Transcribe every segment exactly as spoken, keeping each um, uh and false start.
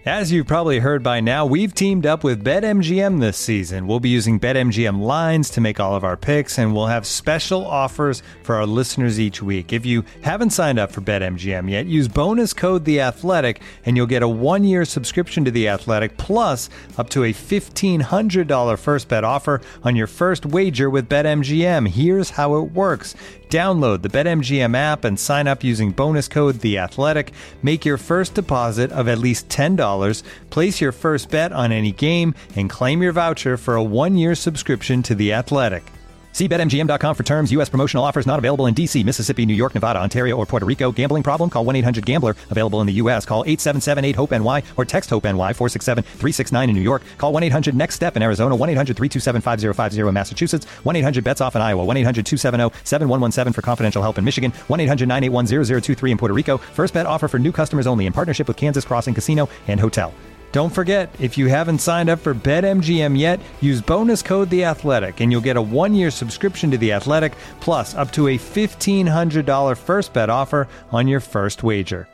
As you've probably heard by now, we've teamed up with BetMGM this season. We'll be using BetMGM lines to make all of our picks, and we'll have special offers for our listeners each week. If you haven't signed up for BetMGM yet, use bonus code The Athletic, and you'll get a one-year subscription to The Athletic, plus up to a fifteen hundred dollars first bet offer on your first wager with BetMGM. Here's how it works. Download the BetMGM app and sign up using bonus code The Athletic. Make your first deposit of at least ten dollars. Place your first bet on any game and claim your voucher for a one-year subscription to The Athletic. See Bet M G M dot com for terms. U S promotional offers not available in D C, Mississippi, New York, Nevada, Ontario, or Puerto Rico. Gambling problem? Call one eight hundred gambler. Available in the U S. Call eight seven seven eight hope N Y or text HOPE-NY four six seven three six nine in New York. Call one eight hundred next step in Arizona. one eight hundred three two seven five zero five zero in Massachusetts. one eight hundred bets off in Iowa. one eight hundred two seven zero seven one one seven for confidential help in Michigan. one eight hundred nine eight one zero zero two three in Puerto Rico. First bet offer for new customers only in partnership with Kansas Crossing Casino and Hotel. Don't forget, if you haven't signed up for BetMGM yet, use bonus code The Athletic, and you'll get a one-year subscription to The Athletic, plus up to a fifteen hundred dollars first bet offer on your first wager.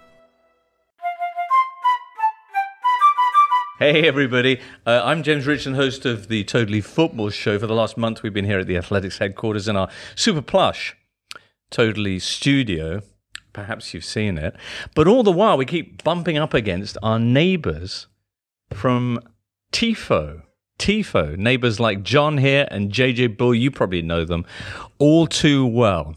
Hey everybody, uh, I'm James Richardson, host of the Totally Football Show. For the last month, we've been here at the Athletics headquarters in our super plush Totally studio. Perhaps you've seen it. But all the while, we keep bumping up against our neighbors from Tifo. Tifo, neighbors like John here and J J Bull, you probably know them all too well.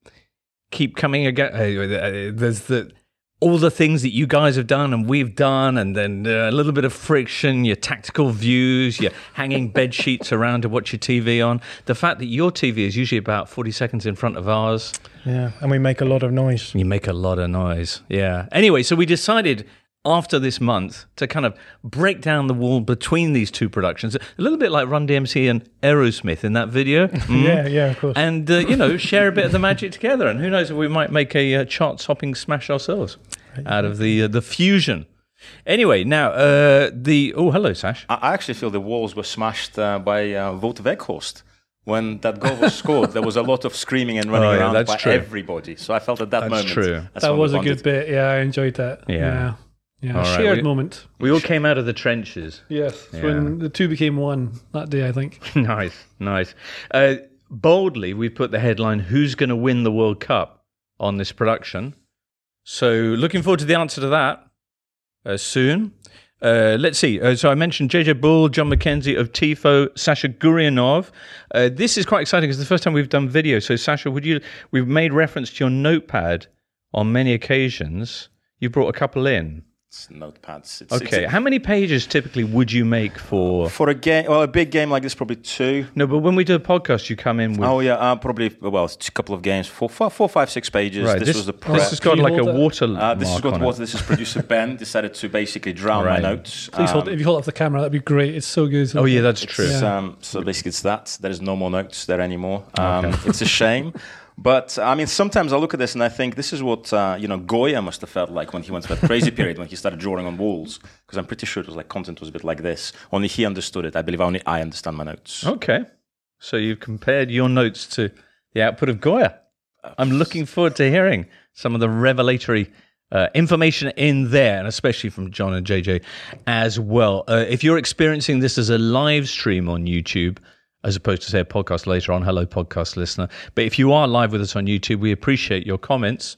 Keep coming again. Uh, there's the all the things that you guys have done and we've done, and then uh, a little bit of friction, your tactical views, your hanging bed sheets around to watch your T V on. The fact that your T V is usually about forty seconds in front of ours. Yeah, and we make a lot of noise. You make a lot of noise, yeah. Anyway, so we decided after this month to kind of break down the wall between these two productions, a little bit like Run D M C and Aerosmith in that video. Mm. yeah, yeah, of course. And, uh, you know, share a bit of the magic together. And who knows if we might make a uh, chart-topping smash ourselves out of the uh, the fusion. Anyway, now, uh, the... Oh, hello, Sash. I actually feel the walls were smashed uh, by uh, Wout Weghorst. When that goal was scored, there was a lot of screaming and running oh, yeah, around that's by true. everybody. So I felt at that that's moment... True. That's that was a bonded. good bit. Yeah, I enjoyed that. Yeah. Yeah. Yeah, All right, shared we, moment. We all came out of the trenches. Yes, Yeah. when the two became one that day, I think. Nice, nice. Uh, boldly, we've put the headline, Who's going to win the World Cup on this production? So looking forward to the answer to that uh, soon. Uh, let's see. Uh, so I mentioned J J Bull, John McKenzie of Tifo, Sasha Gurianov. Uh, this is quite exciting because it's the first time we've done video. So Sasha, would you? We've made reference to your notepad on many occasions. You brought a couple in. It's notepads. It's, Okay. it's How many pages typically would you make for... For a game, well, a big game like this, probably two. No, but when we do a podcast, you come in with... Oh, yeah, uh, probably, well, it's a couple of games, four, four, four five, six pages. Right, This, this, was the prep. this has got Can you like a hold it? water Uh, this is mark what on was. it. This is producer Ben decided to basically drown Right. my notes. Please hold Um, it. If you hold up the camera, that'd be great. It's so good. Oh, yeah, that's true. It's, Yeah. um, so basically, it's that. There is no more notes there anymore. Um, It's a shame. But, I mean, sometimes I look at this and I think this is what, uh, you know, Goya must have felt like when he went through that crazy period when he started drawing on walls. Because I'm pretty sure it was like content was a bit like this. Only he understood it. I believe only I understand my notes. Okay. So you've compared your notes to the output of Goya. I'm looking forward to hearing some of the revelatory uh, information in there, and especially from John and J J as well. Uh, if you're experiencing this as a live stream on YouTube, as opposed to, say, a podcast later on, hello, podcast listener. But if you are live with us on YouTube, we appreciate your comments.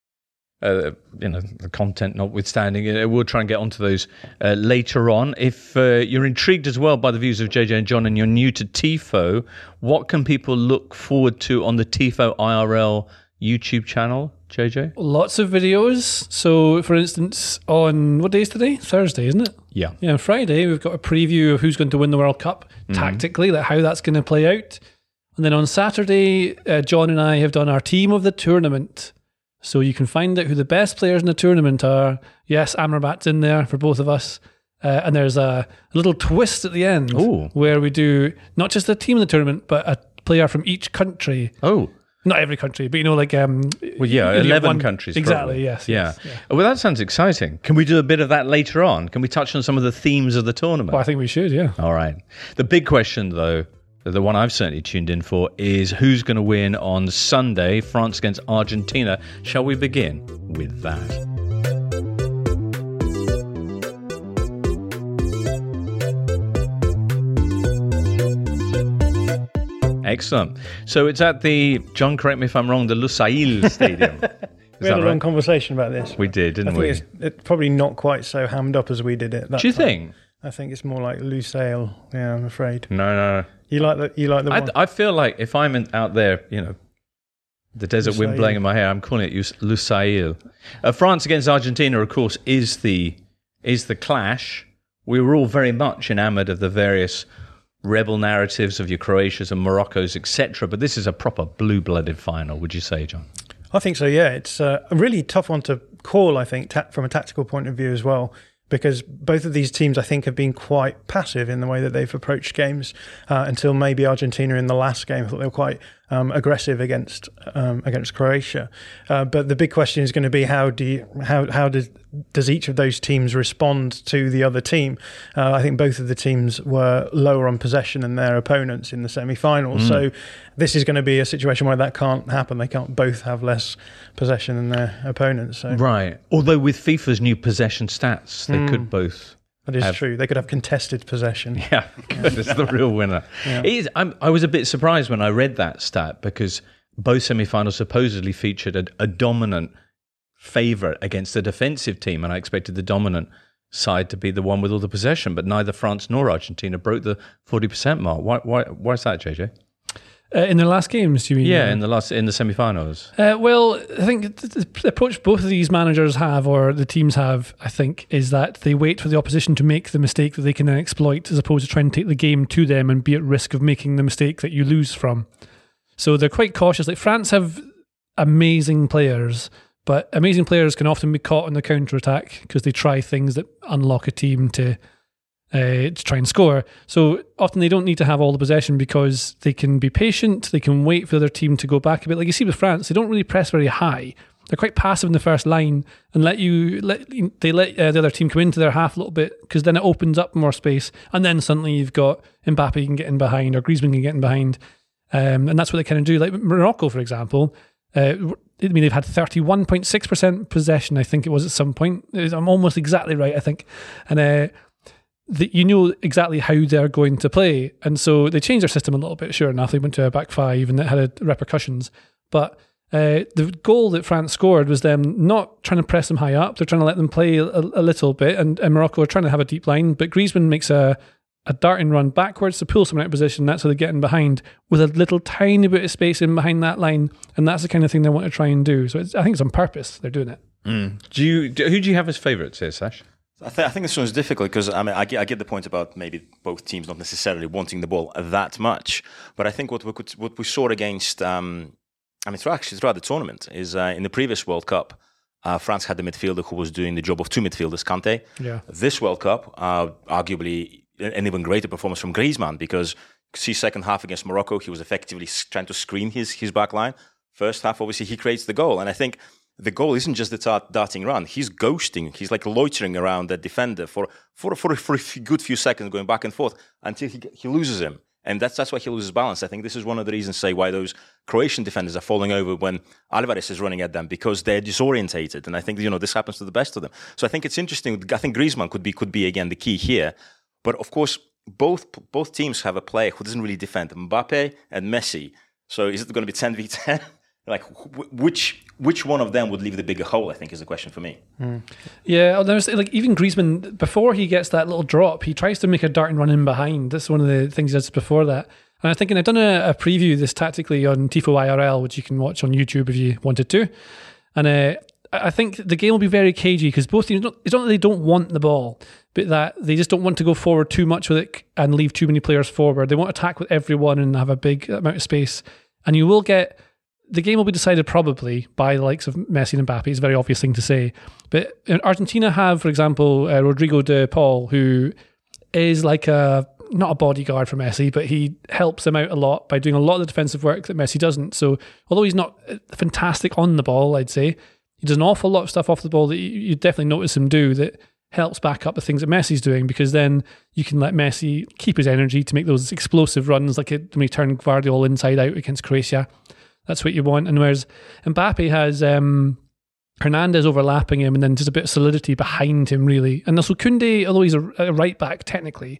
Uh, you know, the content notwithstanding, uh, we'll try and get onto those uh, later on. If uh, you're intrigued as well by the views of J J and John and you're new to Tifo, what can people look forward to on the Tifo I R L YouTube channel, J J? Lots of videos. So, for instance, on what day is today? Thursday, isn't it? Yeah. Yeah, Friday, we've got a preview of who's going to win the World Cup Mm-hmm. tactically, like how that's going to play out. And then on Saturday, uh, John and I have done our team of the tournament. So you can find out who the best players in the tournament are. Yes, Amrabat's in there for both of us. Uh, and there's a, a little twist at the end Ooh. where we do not just a team in the tournament, but a player from each country. Oh, Not every country, but you know, like... Um, well, yeah, you know, eleven one- countries. Exactly, probably. yes. Yeah. yes, yeah. Well, that sounds exciting. Can we do a bit of that later on? Can we touch on some of the themes of the tournament? Well, I think we should, yeah. All right. The big question, though, the one I've certainly tuned in for, is who's going to win on Sunday, France against Argentina. Shall we begin with that? Excellent. So it's at the, John, correct me if I'm wrong, the Lusail Stadium. We had a right? long conversation about this. We did, didn't I think we? It's, it's probably not quite so hammed up as we did it. That Do you time. think? I think it's more like Lusail. Yeah, I'm afraid. No, no. You like the you like the I, one? I feel like if I'm in, out there, you know, the desert wind Lusail. blowing in my hair, I'm calling it Lus- Lusail. Uh, France against Argentina, of course, is the is the clash. We were all very much enamored of the various rebel narratives of your Croatias and Moroccos, et cetera. But this is a proper blue-blooded final, would you say, John? I think so. Yeah, it's uh, a really tough one to call. I think ta- from a tactical point of view as well. Because both of these teams, I think, have been quite passive in the way that they've approached games uh, until maybe Argentina in the last game. I thought they were quite um, aggressive against um, against Croatia. Uh, but the big question is going to be how do you, how how does does each of those teams respond to the other team? Uh, I think both of the teams were lower on possession than their opponents in the semi-finals. Mm. So this is going to be a situation where that can't happen. They can't both have less possession than their opponents. So. Right. Although with FIFA's new possession stats, they mm. could both. That is have... true. They could have contested possession. Yeah, good. It's the real winner. Yeah. It is, I'm, I was a bit surprised when I read that stat because both semi-finals supposedly featured a, a dominant favourite against a defensive team, and I expected the dominant side to be the one with all the possession, but neither France nor Argentina broke the forty percent mark. Why? Why? Why is that, J J? Uh, in the last games, do you mean? Yeah, in the last in the semi-finals. Uh, well, I think the approach both of these managers have, or the teams have, I think, is that they wait for the opposition to make the mistake that they can then exploit, as opposed to trying to take the game to them and be at risk of making the mistake that you lose from. So they're quite cautious. Like France have amazing players, but amazing players can often be caught on the counter-attack because they try things that unlock a team to. Uh, to try and score. So often they don't need to have all the possession because they can be patient, they can wait for their team to go back a bit. Like you see with France, they don't really press very high. They're quite passive in the first line and let you let they let uh, the other team come into their half a little bit because then it opens up more space. And then suddenly you've got Mbappe can get in behind or Griezmann can get in behind. Um, and that's what they kind of do. Like Morocco, for example, uh, I mean, they've had thirty-one point six percent possession, I think it was at some point. Was, I'm almost exactly right, I think. And uh, The, you know exactly how they're going to play, and so they changed their system a little bit. Sure enough, they went to a back five, and it had repercussions. But uh, the goal that France scored was them not trying to press them high up; they're trying to let them play a, a little bit. And, and Morocco are trying to have a deep line, but Griezmann makes a a darting run backwards to pull someone out of position. That's how they get in behind with a little tiny bit of space in behind that line, and that's the kind of thing they want to try and do. So it's, I think it's on purpose they're doing it. Mm. Do you? Do, who do you have as favourites here, Sash? I, th- I think this one's difficult because I mean I get, I get the point about maybe both teams not necessarily wanting the ball that much, but I think what we could what we saw against um, I mean throughout, actually throughout the tournament is uh, in the previous World Cup, uh, France had the midfielder who was doing the job of two midfielders, Kanté. Yeah. This World Cup, uh, arguably an even greater performance from Griezmann because see second half against Morocco, he was effectively trying to screen his his back line. First half, obviously, he creates the goal, and I think. The goal isn't just the dart, darting run. He's ghosting. He's like loitering around that defender for for for, for a good few seconds, going back and forth until he he loses him, and that's that's why he loses balance. I think this is one of the reasons, say, why those Croatian defenders are falling over when Alvarez is running at them because they're disorientated, and I think you know this happens to the best of them. So I think it's interesting. I think Griezmann could be could be again the key here, but of course both both teams have a player who doesn't really defend, Mbappe and Messi. So is it going to be ten v ten? Like which which one of them would leave the bigger hole? I think is the question for me. Mm. Yeah, there's like even Griezmann before he gets that little drop, he tries to make a dart and run in behind. That's one of the things he does before that. And I'm thinking I've done a, a preview of this tactically on Tifo I R L, which you can watch on YouTube if you wanted to. And uh, I think the game will be very cagey because both teams, it's not that they don't want the ball, but that they just don't want to go forward too much with it and leave too many players forward. They want to attack with everyone and have a big amount of space. And you will get. The game will be decided probably by the likes of Messi and Mbappe. It's a very obvious thing to say. But Argentina have, for example, uh, Rodrigo de Paul, who is like a, not a bodyguard for Messi, but he helps him out a lot by doing a lot of the defensive work that Messi doesn't. So although he's not fantastic on the ball, I'd say, he does an awful lot of stuff off the ball that you, you definitely notice him do that helps back up the things that Messi's doing, because then you can let Messi keep his energy to make those explosive runs like it, when he turned Guardiola inside out against Croatia. That's what you want. And whereas Mbappe has um, Hernandez overlapping him and then just a bit of solidity behind him, really. And also Koundé, although he's a, a right back technically,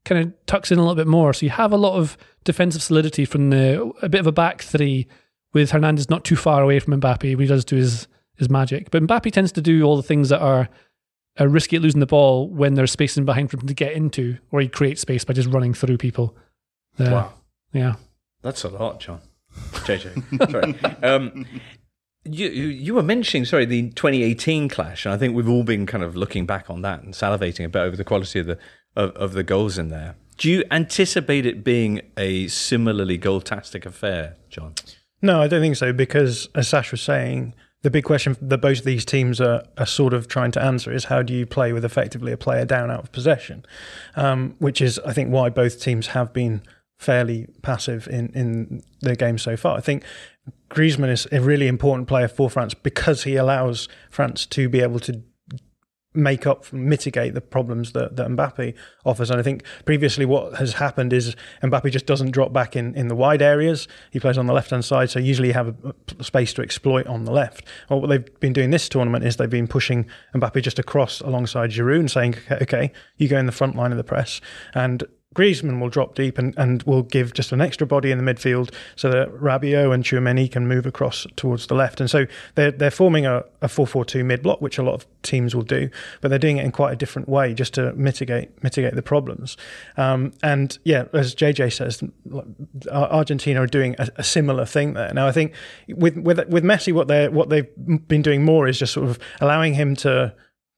kind of tucks in a little bit more. So you have a lot of defensive solidity from the a bit of a back three with Hernandez not too far away from Mbappe when he does do his, his magic. But Mbappe tends to do all the things that are, are risky at losing the ball when there's space in behind for him to get into, or he creates space by just running through people. Uh, Wow. Yeah. That's a lot, John. J J. Sorry. Um, you, you you were mentioning, sorry, the twenty eighteen clash, and I think we've all been kind of looking back on that and salivating a bit over the quality of the of, of the goals in there. Do you anticipate it being a similarly goal-tastic affair, John? No, I don't think so, because as Sash was saying, the big question that both of these teams are, are sort of trying to answer is how do you play with effectively a player down out of possession, um, which is, I think, why both teams have been fairly passive in, in their game so far. I think Griezmann is a really important player for France because he allows France to be able to make up, mitigate the problems that, that Mbappe offers. And I think previously what has happened is Mbappe just doesn't drop back in, in the wide areas. He plays on the left-hand side, so usually you have a, a space to exploit on the left. Well, what they've been doing this tournament is they've been pushing Mbappe just across alongside Giroud and saying, okay, okay, you go in the front line of the press. And Griezmann will drop deep and, and will give just an extra body in the midfield so that Rabiot and Tchouameni can move across towards the left. And so they're, they're forming a, a four four two mid-block, which a lot of teams will do, but they're doing it in quite a different way just to mitigate mitigate the problems. Um, and yeah, as J J says, Argentina are doing a, a similar thing there. Now, I think with with with Messi, what they what they've been doing more is just sort of allowing him to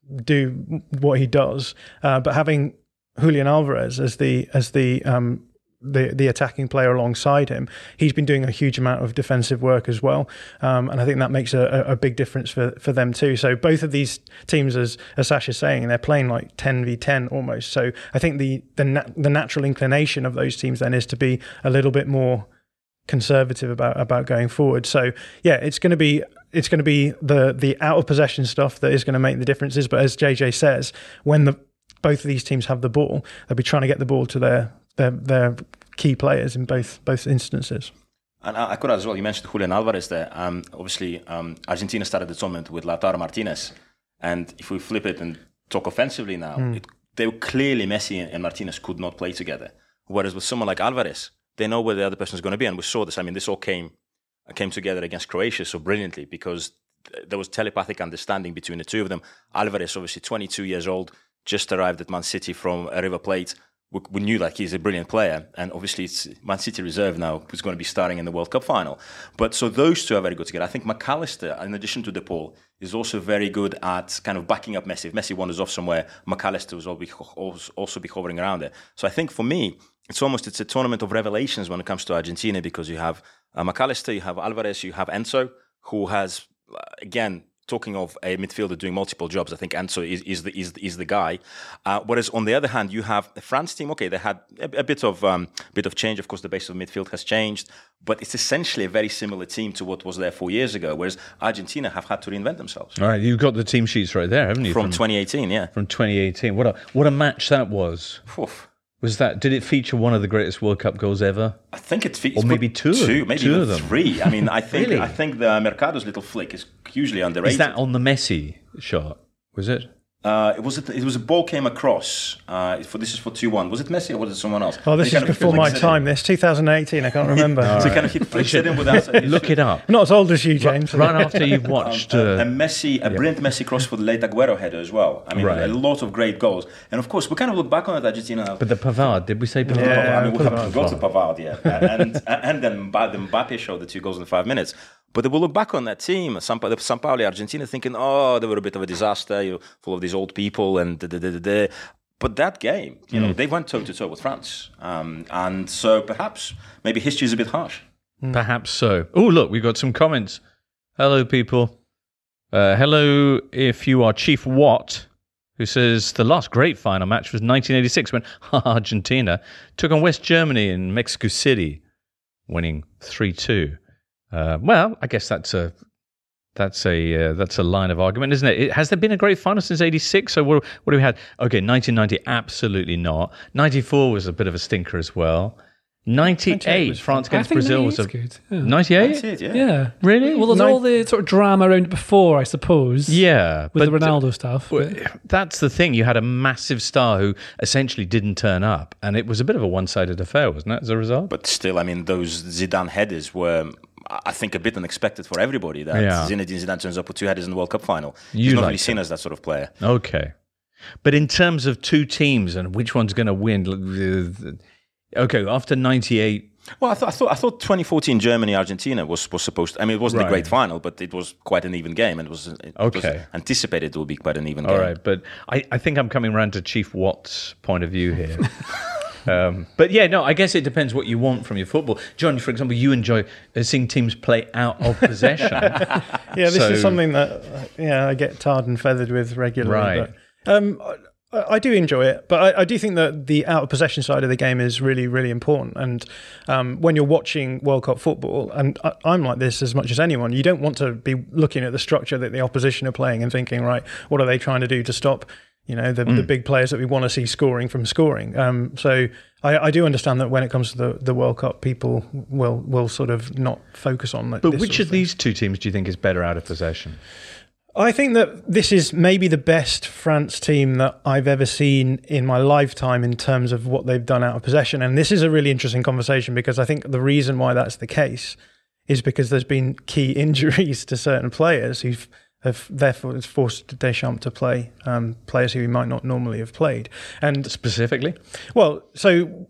do what he does, uh, but having Julian Alvarez as the as the um, the the attacking player alongside him, he's been doing a huge amount of defensive work as well, um, and I think that makes a, a big difference for, for them too. So both of these teams, as as Sash is saying, they're playing like ten v ten almost. So I think the the nat- the natural inclination of those teams then is to be a little bit more conservative about about going forward. So yeah, it's going to be. It's going to be the the out of possession stuff that is going to make the differences. But as J J says, when the both of these teams have the ball, they'll be trying to get the ball to their their, their key players in both both instances. And I could add as well, you mentioned Julian Alvarez there. Um, obviously, um, Argentina started the tournament with Lautaro Martinez. And if we flip it and talk offensively now, mm. it, they were clearly Messi and Martinez could not play together. Whereas with someone like Alvarez, they know where the other person is going to be. And we saw this. I mean, this all came came together against Croatia so brilliantly because there was telepathic understanding between the two of them. Alvarez, obviously twenty-two years old, just arrived at Man City from River Plate. We, we knew that he's a brilliant player, and obviously it's Man City reserve now who's going to be starting in the World Cup final. But so those two are very good together. I think McAllister, in addition to De Paul, is also very good at kind of backing up Messi. If Messi wanders off somewhere, McAllister will also be hovering around there. So I think for me, it's almost it's a tournament of revelations when it comes to Argentina because you have uh, McAllister, you have Alvarez, you have Enzo, who has, again, talking of a midfielder doing multiple jobs, I think Enzo is, is the is, is the guy. Uh, whereas on the other hand, you have the France team. Okay, they had a, a bit of um, bit of change. Of course, the base of midfield has changed, but it's essentially a very similar team to what was there four years ago. Whereas Argentina have had to reinvent themselves. All right, you've got the team sheets right there, haven't you? From, from twenty eighteen, yeah. From twenty eighteen. What a what a match that was. Oof. Was that? Did it feature one of the greatest World Cup goals ever? I think it features, or maybe two, two, maybe two even of them. three. I mean, I think Really? I think the Mercado's little flick is hugely underrated. Is that on the Messi shot? Was it? Uh, it was it, it was a ball came across. Uh, for this is for two one. Was it Messi or was it someone else? Oh, this They is kind of before like my sit time. in. This two thousand eighteen. I can't remember. So kind of he flicks it in without. Look it up. I'm not as old as you, James. Right after you've watched. Um, Uh, a Messi, a brilliant Messi cross for the late Aguero header as well. I mean, Right. a lot of great goals. And of course, we kind of look back on it, Argentina. but the Pavard, did we say Pavard? Yeah. I mean, we haven't Pavard. got to Pavard yet. and and then Mba- the Mbappe showed the two goals in five minutes. But they will look back on that team, San, Pa- San Pauli, Argentina, thinking, oh, they were a bit of a disaster, you know, full of these old people and da da da da da. But that game, you know, they went toe to toe with France, um, and so perhaps maybe history is a bit harsh. Perhaps so. Oh, look, we've got some comments. Hello, people. Uh, hello, if you are Chief Watt, who says the last great final match was nineteen eighty-six when Argentina took on West Germany in Mexico City, winning three two. Uh, well, I guess that's a that's a uh, that's a line of argument, isn't it? it? Has there been a great final since eighty-six? So what, what do we had? Okay, nineteen ninety, absolutely not. ninety-four was a bit of a stinker as well. ninety-eight, was France I against think Brazil was a ninety-eight's good. Yeah. ninety-eight. That's it, yeah. Yeah. Really? Well, there's Nine- all the sort of drama around it before, I suppose. Yeah, With but the Ronaldo stuff. Well, but- that's the thing. You had a massive star who essentially didn't turn up, and it was a bit of a one-sided affair, wasn't it? As a result. But still, I mean, those Zidane headers were, I think, a bit unexpected for everybody. That Yeah. Zinedine Zidane turns up with two headers in the World Cup final. You He's not like really seen as that sort of player. Okay. But in terms of two teams and which one's going to win, okay, after ninety-eight. Well, I, th- I thought I thought twenty fourteen Germany Argentina was, was supposed to, I mean, it wasn't Right. a great final, but it was quite an even game, and it was, it Okay. was anticipated it would be quite an even All game. right, but I, I think I'm coming around to Chief Watt's point of view here. um, but yeah, no, I guess it depends what you want from your football. John, for example, you enjoy uh, seeing teams play out of possession. Yeah, this So- is something that uh, yeah I get tarred and feathered with regularly. Right. But, um, I, I do enjoy it, but I, I do think that the out of possession side of the game is really, really important. And um, when you're watching World Cup football, and I, I'm like this as much as anyone, you don't want to be looking at the structure that the opposition are playing and thinking, right, what are they trying to do to stop, you know, the, Mm. the big players that we want to see scoring from scoring. Um, so I, I do understand that when it comes to the, the World Cup, people will will sort of not focus on that. But this which sort of of thing. these two teams do you think is better out of possession? I think that this is maybe the best France team that I've ever seen in my lifetime in terms of what they've done out of possession. And this is a really interesting conversation because I think the reason why that's the case is because there's been key injuries to certain players who've have therefore it's forced Deschamps to play um, players who he might not normally have played. And Specifically? well, so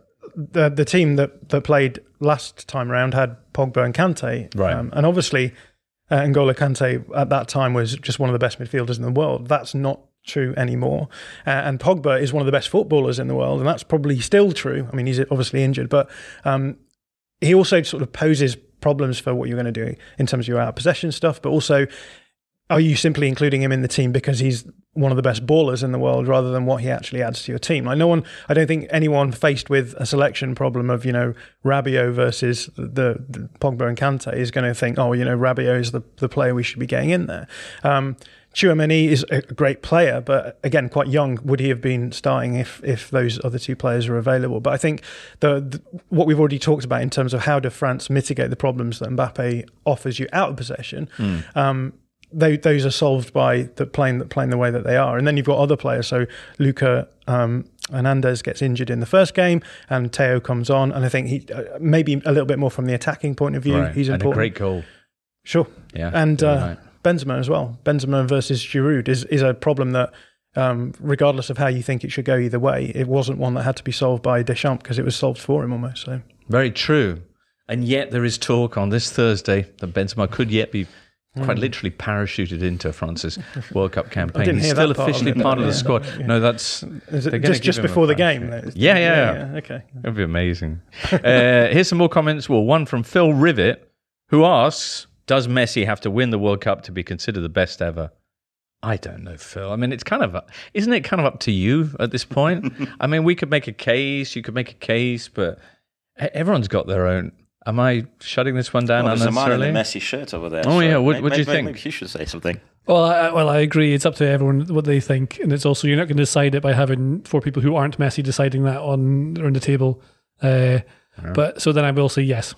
the the team that, that played last time around had Pogba and Kante. Right. Um, and obviously, uh, N'Golo Kante at that time was just one of the best midfielders in the world. That's not true anymore. Uh, and Pogba is one of the best footballers in the world, and that's probably still true. I mean, he's obviously injured, but um, he also sort of poses problems for what you're going to do in terms of your out of possession stuff, but also, are you simply including him in the team because he's one of the best ballers in the world rather than what he actually adds to your team? Like no one, I don't think anyone faced with a selection problem of, you know, Rabiot versus the, the Pogba and Kante is going to think, oh, you know, Rabiot is the, the player we should be getting in there. Um, Tchouaméni is a great player, but again, quite young. Would he have been starting if if those other two players are available? But I think the, the what we've already talked about in terms of how do France mitigate the problems that Mbappe offers you out of possession, mm. um, They, those are solved by the playing playing the way that they are, and then you've got other players. So Luca um, Hernandez gets injured in the first game, and Theo comes on, and I think he uh, maybe a little bit more from the attacking point of view. Right. He's and important. a great goal. Sure, Yeah, and uh, right. Benzema as well. Benzema versus Giroud is is a problem that, um, regardless of how you think it should go either way, it wasn't one that had to be solved by Deschamps because it was solved for him almost. So very true, and yet there is talk on this Thursday that Benzema could yet be quite literally parachuted into France's World Cup campaign. didn't He's hear still that part of officially it, part of yeah. the squad. Yeah. No, that's is it they're gonna just give just him a before the flash. game? Yeah, yeah, yeah. yeah. Okay. That'd be amazing. uh, here's some more comments. Well, one from Phil Rivet, who asks, does Messi have to win the World Cup to be considered the best ever? I don't know, Phil. I mean, it's kind of, isn't it kind of up to you at this point? I mean, we could make a case, you could make a case, but everyone's got their own. Am I shutting this one down Well, there's a man unnecessarily? in a Messi shirt over there. Oh, yeah. What- may- what do you maybe- think? Maybe he should say something. Well, I, well, I agree. It's up to everyone what they think, and it's also you're not going to decide it by having four people who aren't Messi deciding that on around the table. Uh, Yeah. But so then I will say yes.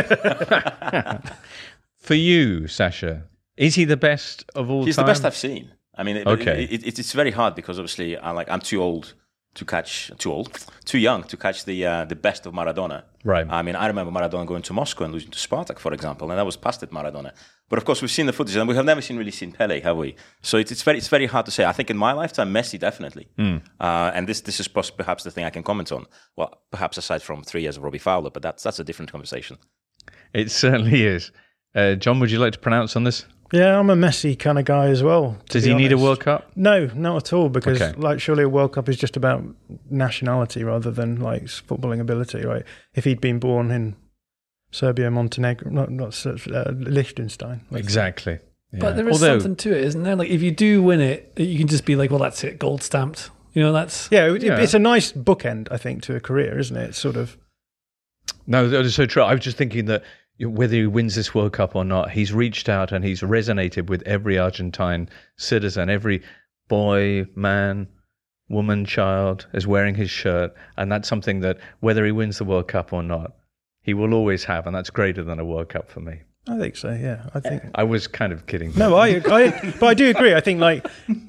For you, Sasha, is he the best of all He's time? the best I've seen. I mean, it, Okay. it, it, it's very hard because obviously I'm like I'm too old to catch, too old, too young to catch the uh, the best of Maradona. Right. I mean, I remember Maradona going to Moscow and losing to Spartak, for example, and that was past it, Maradona. But of course, we've seen the footage, and we have never seen really seen Pele, have we? So it's, it's very it's very hard to say. I think in my lifetime, Messi definitely, Mm. uh, and this this is pos- perhaps the thing I can comment on. Well, perhaps aside from three years of Robbie Fowler, but that's that's a different conversation. It certainly is. Uh, John, would you like to pronounce on this? Yeah, I'm a Messi kind of guy as well. to Does be he need a honest. World Cup? No, not at all. Because Okay. like, surely a World Cup is just about nationality rather than like footballing ability, right? If he'd been born in Serbia, Montenegro, not not Ser- uh, Liechtenstein, like, Exactly. Yeah. But there is Although, something to it, isn't there? Like if you do win it, you can just be like, well, that's it, gold stamped. You know, that's yeah, it, Yeah. it's a nice bookend, I think, to a career, isn't it? It's sort of No, that is so true. I was just thinking that whether he wins this World Cup or not, he's reached out and he's resonated with every Argentine citizen, every boy, man, woman, child is wearing his shirt, and that's something that, whether he wins the World Cup or not, he will always have, and that's greater than a World Cup for me. I think so. Yeah, I think. I was kind of kidding. No, I, I, but I do agree. I think like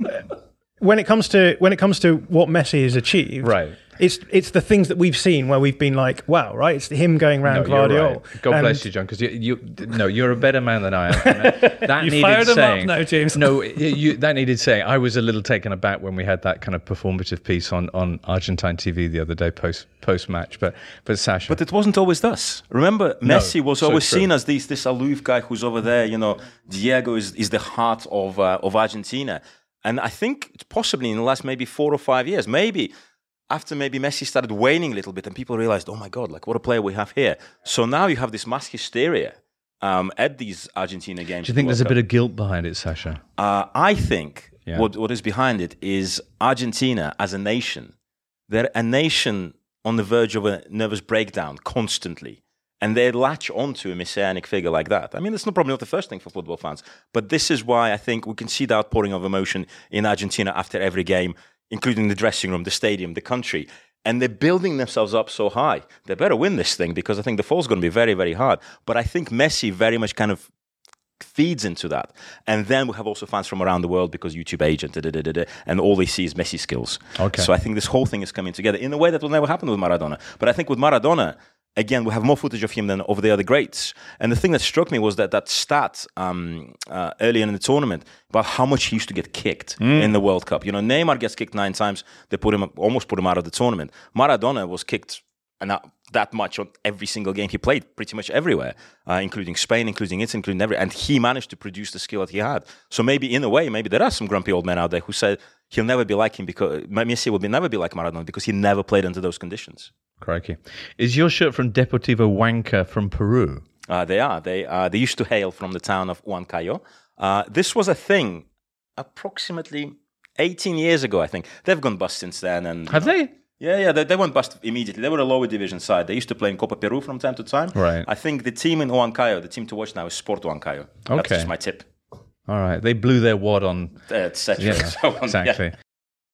when it comes to when it comes to what Messi has achieved, right? It's it's the things that we've seen where we've been like, wow, right? It's him going round no, Guardiola. Right. God and bless you, John, because you, you, no, you're a better man than I am. That, that you needed fired him saying. up now, James. No, you, that needed saying. I was a little taken aback when we had that kind of performative piece on, on Argentine T V the other day post post match. But but Sasha, but it wasn't always thus. Remember, Messi no, was so always true. seen as this this aloof guy who's over there. You know, Diego is is the heart of uh, of Argentina, and I think possibly in the last maybe four or five years, maybe. After maybe Messi started waning a little bit and people realized, oh my God, like what a player we have here. So now you have this mass hysteria um, at these Argentina games. Do you think there's a bit of guilt behind it, Sasha? Uh, I think Yeah. what what is behind it is Argentina as a nation. They're a nation on the verge of a nervous breakdown constantly. And they latch onto a messianic figure like that. I mean, it's not probably not the first thing for football fans. But this is why I think we can see the outpouring of emotion in Argentina after every game, including the dressing room, the stadium, the country. And they're building themselves up so high. They better win this thing because I think the fall's going to be very, very hard. But I think Messi very much kind of feeds into that. And then we have also fans from around the world because YouTube agent, da, da, da, da, da, and all they see is Messi skills. Okay. So I think this whole thing is coming together in a way that will never happen with Maradona. But I think with Maradona, again, we have more footage of him than of the other greats. And the thing that struck me was that that stat um, uh, earlier in the tournament about how much he used to get kicked mm. in the World Cup. You know, Neymar gets kicked nine times. They put him almost put him out of the tournament. Maradona was kicked and that much on every single game he played, pretty much everywhere, uh, including Spain, including Italy, including every. And he managed to produce the skill that he had. So maybe in a way, maybe there are some grumpy old men out there who said he'll never be like him because Messi will be never be like Maradona because he never played under those conditions. Crikey. Is your shirt from Deportivo Huanca from Peru? Uh, they are. They uh, they used to hail from the town of Huancayo. Uh, this was a thing approximately eighteen years ago, I think. They've gone bust since then. And Have know, they? Yeah, yeah. They, they went bust immediately. They were a lower division side. They used to play in Copa Peru from time to time. Right. I think the team in Huancayo, the team to watch now is Sport Huancayo. Okay. That's just my tip. All right. They blew their wad on... Uh, et cetera. Yeah, so on, exactly. Yeah.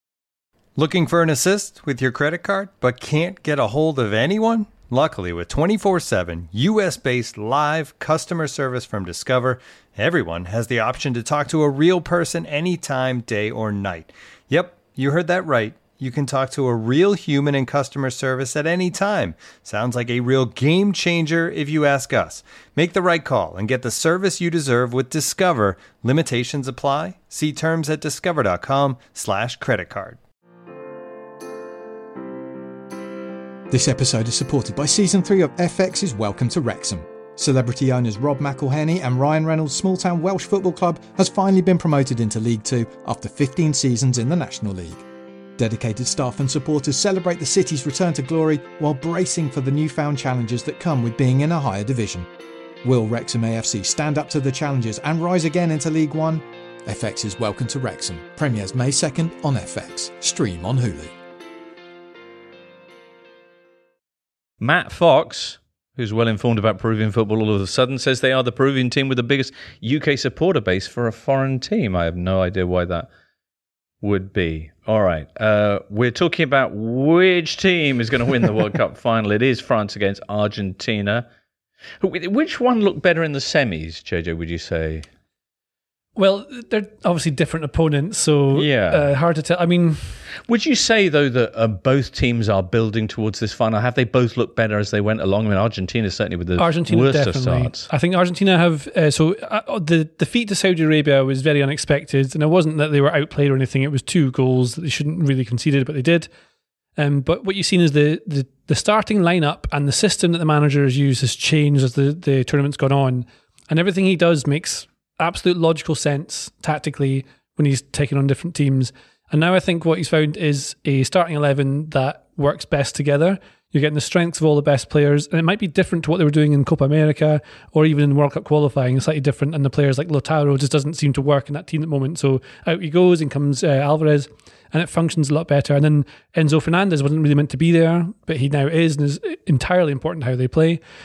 Looking for an assist with your credit card, but can't get a hold of anyone? Luckily, with twenty-four seven U S-based live customer service from Discover, everyone has the option to talk to a real person anytime, day or night. Yep, you heard that right. You can talk to a real human in customer service at any time. Sounds like a real game changer if you ask us. Make the right call and get the service you deserve with Discover. Limitations apply. See terms at discover.com slash credit card. This episode is supported by Season three of F X's Welcome to Wrexham. Celebrity owners Rob McElhenney and Ryan Reynolds' small-town Welsh football club has finally been promoted into League Two after fifteen seasons in the National League. Dedicated staff and supporters celebrate the city's return to glory while bracing for the newfound challenges that come with being in a higher division. Will Wrexham A F C stand up to the challenges and rise again into League One? F X's Welcome to Wrexham premieres May second on F X. Stream on Hulu. Matt Fox, who's well informed about Peruvian football all of a sudden, says they are the Peruvian team with the biggest U K supporter base for a foreign team. I have no idea why that would be. All right. Uh, we're talking about which team is going to win the World Cup final. It is France against Argentina. Which one looked better in the semis, J J, would you say? Well, they're obviously different opponents, so yeah. uh, hard to tell. I mean... Would you say, though, that uh, both teams are building towards this final? Have they both looked better as they went along? I mean, Argentina certainly with the Argentina worst definitely. of starts. I think Argentina have... Uh, so uh, the defeat to Saudi Arabia was very unexpected, and it wasn't that they were outplayed or anything. It was two goals that they shouldn't really conceded, but they did. Um, but what you've seen is the, the, the starting lineup and the system that the manager has used has changed as the, the tournament's gone on. And everything he does makes absolute logical sense tactically when he's taking on different teams. And now I think what he's found is a starting eleven that works best together. You're getting the strengths of all the best players, and it might be different to what they were doing in Copa America or even in World Cup qualifying. It's slightly different, and the players like Lautaro just doesn't seem to work in that team at the moment. So out he goes, and comes uh, Alvarez, and it functions a lot better. And then Enzo Fernandez wasn't really meant to be there, but he now is, and is entirely important how they play.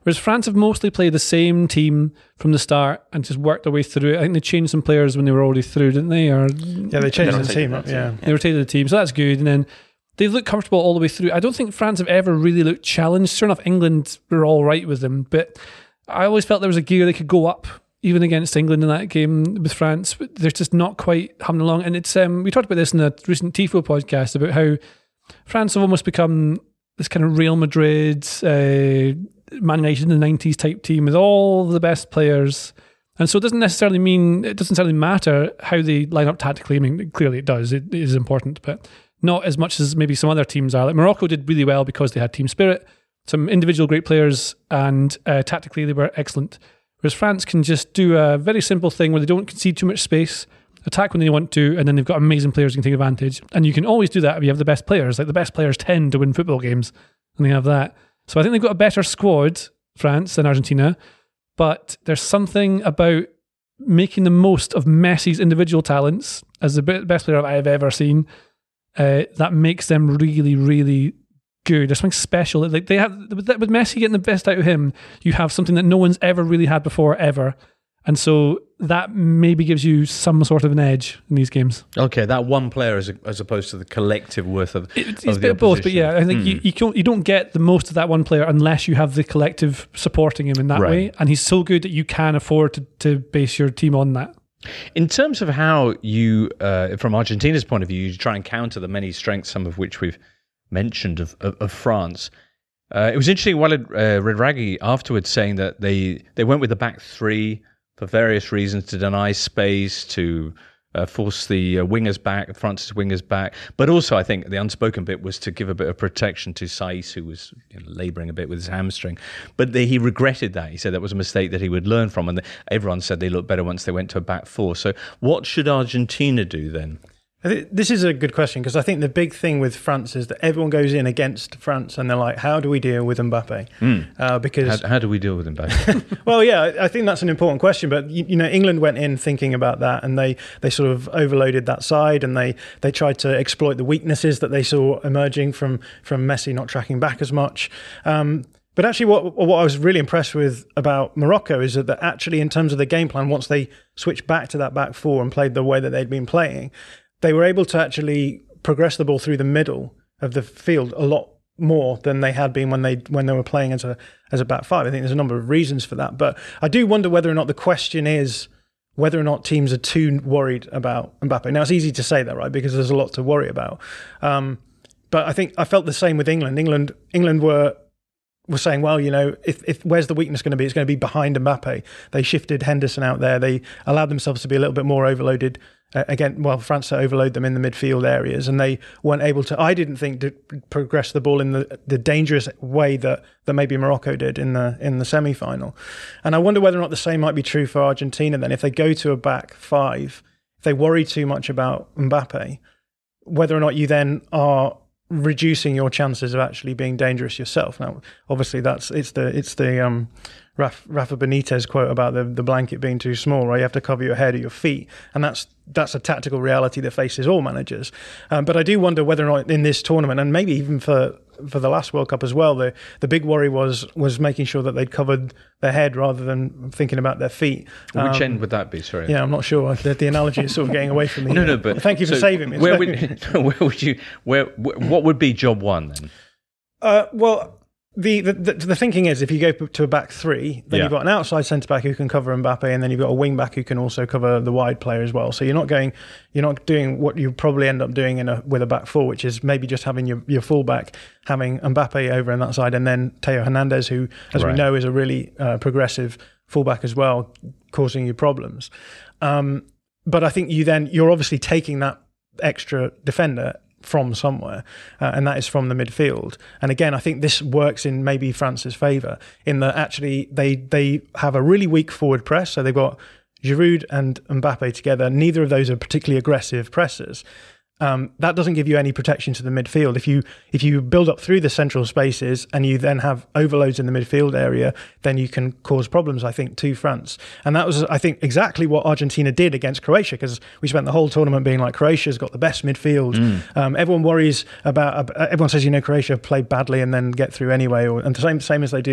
Whereas France have mostly played the same team from the start and just worked their way through it. I think they changed some players when they were already through, didn't they? Or yeah, they changed They the team rotated up. Yeah. that they rotated the team, so that's good. And then they look comfortable all the way through. I don't think France have ever really looked challenged. Sure enough, England were all right with them, but I always felt there was a gear they could go up, even against England in that game with France. But they're just not quite humming along. And it's um, we talked about this in a recent Tifo podcast about how France have almost become this kind of Real Madrid, uh, Man United in the nineties type team with all the best players. And so it doesn't necessarily mean, it doesn't necessarily matter how they line up tactically. I mean, clearly it does. It is important, but not as much as maybe some other teams are. Like Morocco did really well because they had team spirit, some individual great players, and uh, tactically they were excellent. Whereas France can just do a very simple thing where they don't concede too much space, attack when they want to, and then they've got amazing players who can take advantage. And you can always do that if you have the best players. Like the best players tend to win football games, and they have that. So I think they've got a better squad, France, than Argentina. But there's something about making the most of Messi's individual talents as the best player I've ever seen. Uh, that makes them really, really good. There's something special. Like they have with Messi getting the best out of him, you have something that no one's ever really had before, ever. And so that maybe gives you some sort of an edge in these games. Okay, that one player as, a, as opposed to the collective worth of, it, it's of a the bit of both, but yeah, I think mm. you, you, don't, you don't get the most of that one player unless you have the collective supporting him in that right. way. And he's so good that you can afford to, to base your team on that. In terms of how you, uh, from Argentina's point of view, you try and counter the many strengths, some of which we've mentioned of, of, of France. Uh, it was interesting, Walid uh, Regragui afterwards saying that they, they went with the back three for various reasons, to deny space, to uh, force the uh, wingers back, France's wingers back. But also, I think the unspoken bit was to give a bit of protection to Saiss, who was you know, labouring a bit with his hamstring. But they, he regretted that. He said that was a mistake that he would learn from. And the, everyone said they looked better once they went to a back four. So what should Argentina do then? I think this is a good question, because I think the big thing with France is that everyone goes in against France and they're like, how do we deal with Mbappe? Mm. Uh, because how, how do we deal with Mbappe? Well, yeah, I think that's an important question. But, you, you know, England went in thinking about that, and they, they sort of overloaded that side, and they, they tried to exploit the weaknesses that they saw emerging from, from Messi not tracking back as much. Um, But actually, what what I was really impressed with about Morocco is that, that actually, in terms of the game plan, once they switched back to that back four and played the way that they'd been playing, they were able to actually progress the ball through the middle of the field a lot more than they had been when they when they were playing as a as a back five. I think there's a number of reasons for that, but I do wonder whether or not the question is whether or not teams are too worried about Mbappe. Now, it's easy to say that, right, because there's a lot to worry about. Um, but I think I felt the same with England. England England were. were saying, well, you know, if, if where's the weakness going to be? It's going to be behind Mbappe. They shifted Henderson out there. They allowed themselves to be a little bit more overloaded. Uh, again, well, France overload them in the midfield areas, and they weren't able to, I didn't think, to progress the ball in the, the dangerous way that, that maybe Morocco did in the in the semi-final. And I wonder whether or not the same might be true for Argentina then. If they go to a back five, if they worry too much about Mbappe, whether or not you then are reducing your chances of actually being dangerous yourself. Now, obviously, that's it's the it's the um, Rafa, Rafa Benitez quote about the, the blanket being too small, right? You have to cover your head or your feet, and that's that's a tactical reality that faces all managers. Um, but I do wonder whether or not in this tournament, and maybe even for for the last World Cup as well, the the big worry was was making sure that they'd covered their head rather than thinking about their feet. Which um, end would that be? Sorry. Yeah, I'm not sure. The, the analogy is sort of getting away from me. no, no, but thank you for so saving me. Where would where would you where what would be job one then? Uh, well, the, the the thinking is if you go to a back three, then Yeah. you've got an outside centre back who can cover Mbappe, and then you've got a wing back who can also cover the wide player as well. So you're not going, you're not doing what you probably end up doing in a with a back four, which is maybe just having your your full back, having Mbappe over on that side, and then Theo Hernandez, who, as Right. we know, is a really uh, progressive fullback as well, causing you problems. Um, but I think you then you're obviously taking that extra defender from somewhere, uh, and that is from the midfield. And again, I think this works in maybe France's favour in that actually they they have a really weak forward press, so they've got Giroud and Mbappe together. Neither of those are particularly aggressive pressers. Um, that doesn't give you any protection to the midfield. If you if you build up through the central spaces and you then have overloads in the midfield area, then you can cause problems, I think, to France. And that was, I think, exactly what Argentina did against Croatia, because we spent the whole tournament being like, Croatia's got the best midfield. Mm. Um, everyone worries about, uh, everyone says, you know, Croatia played badly and then get through anyway, or, and the same same as they do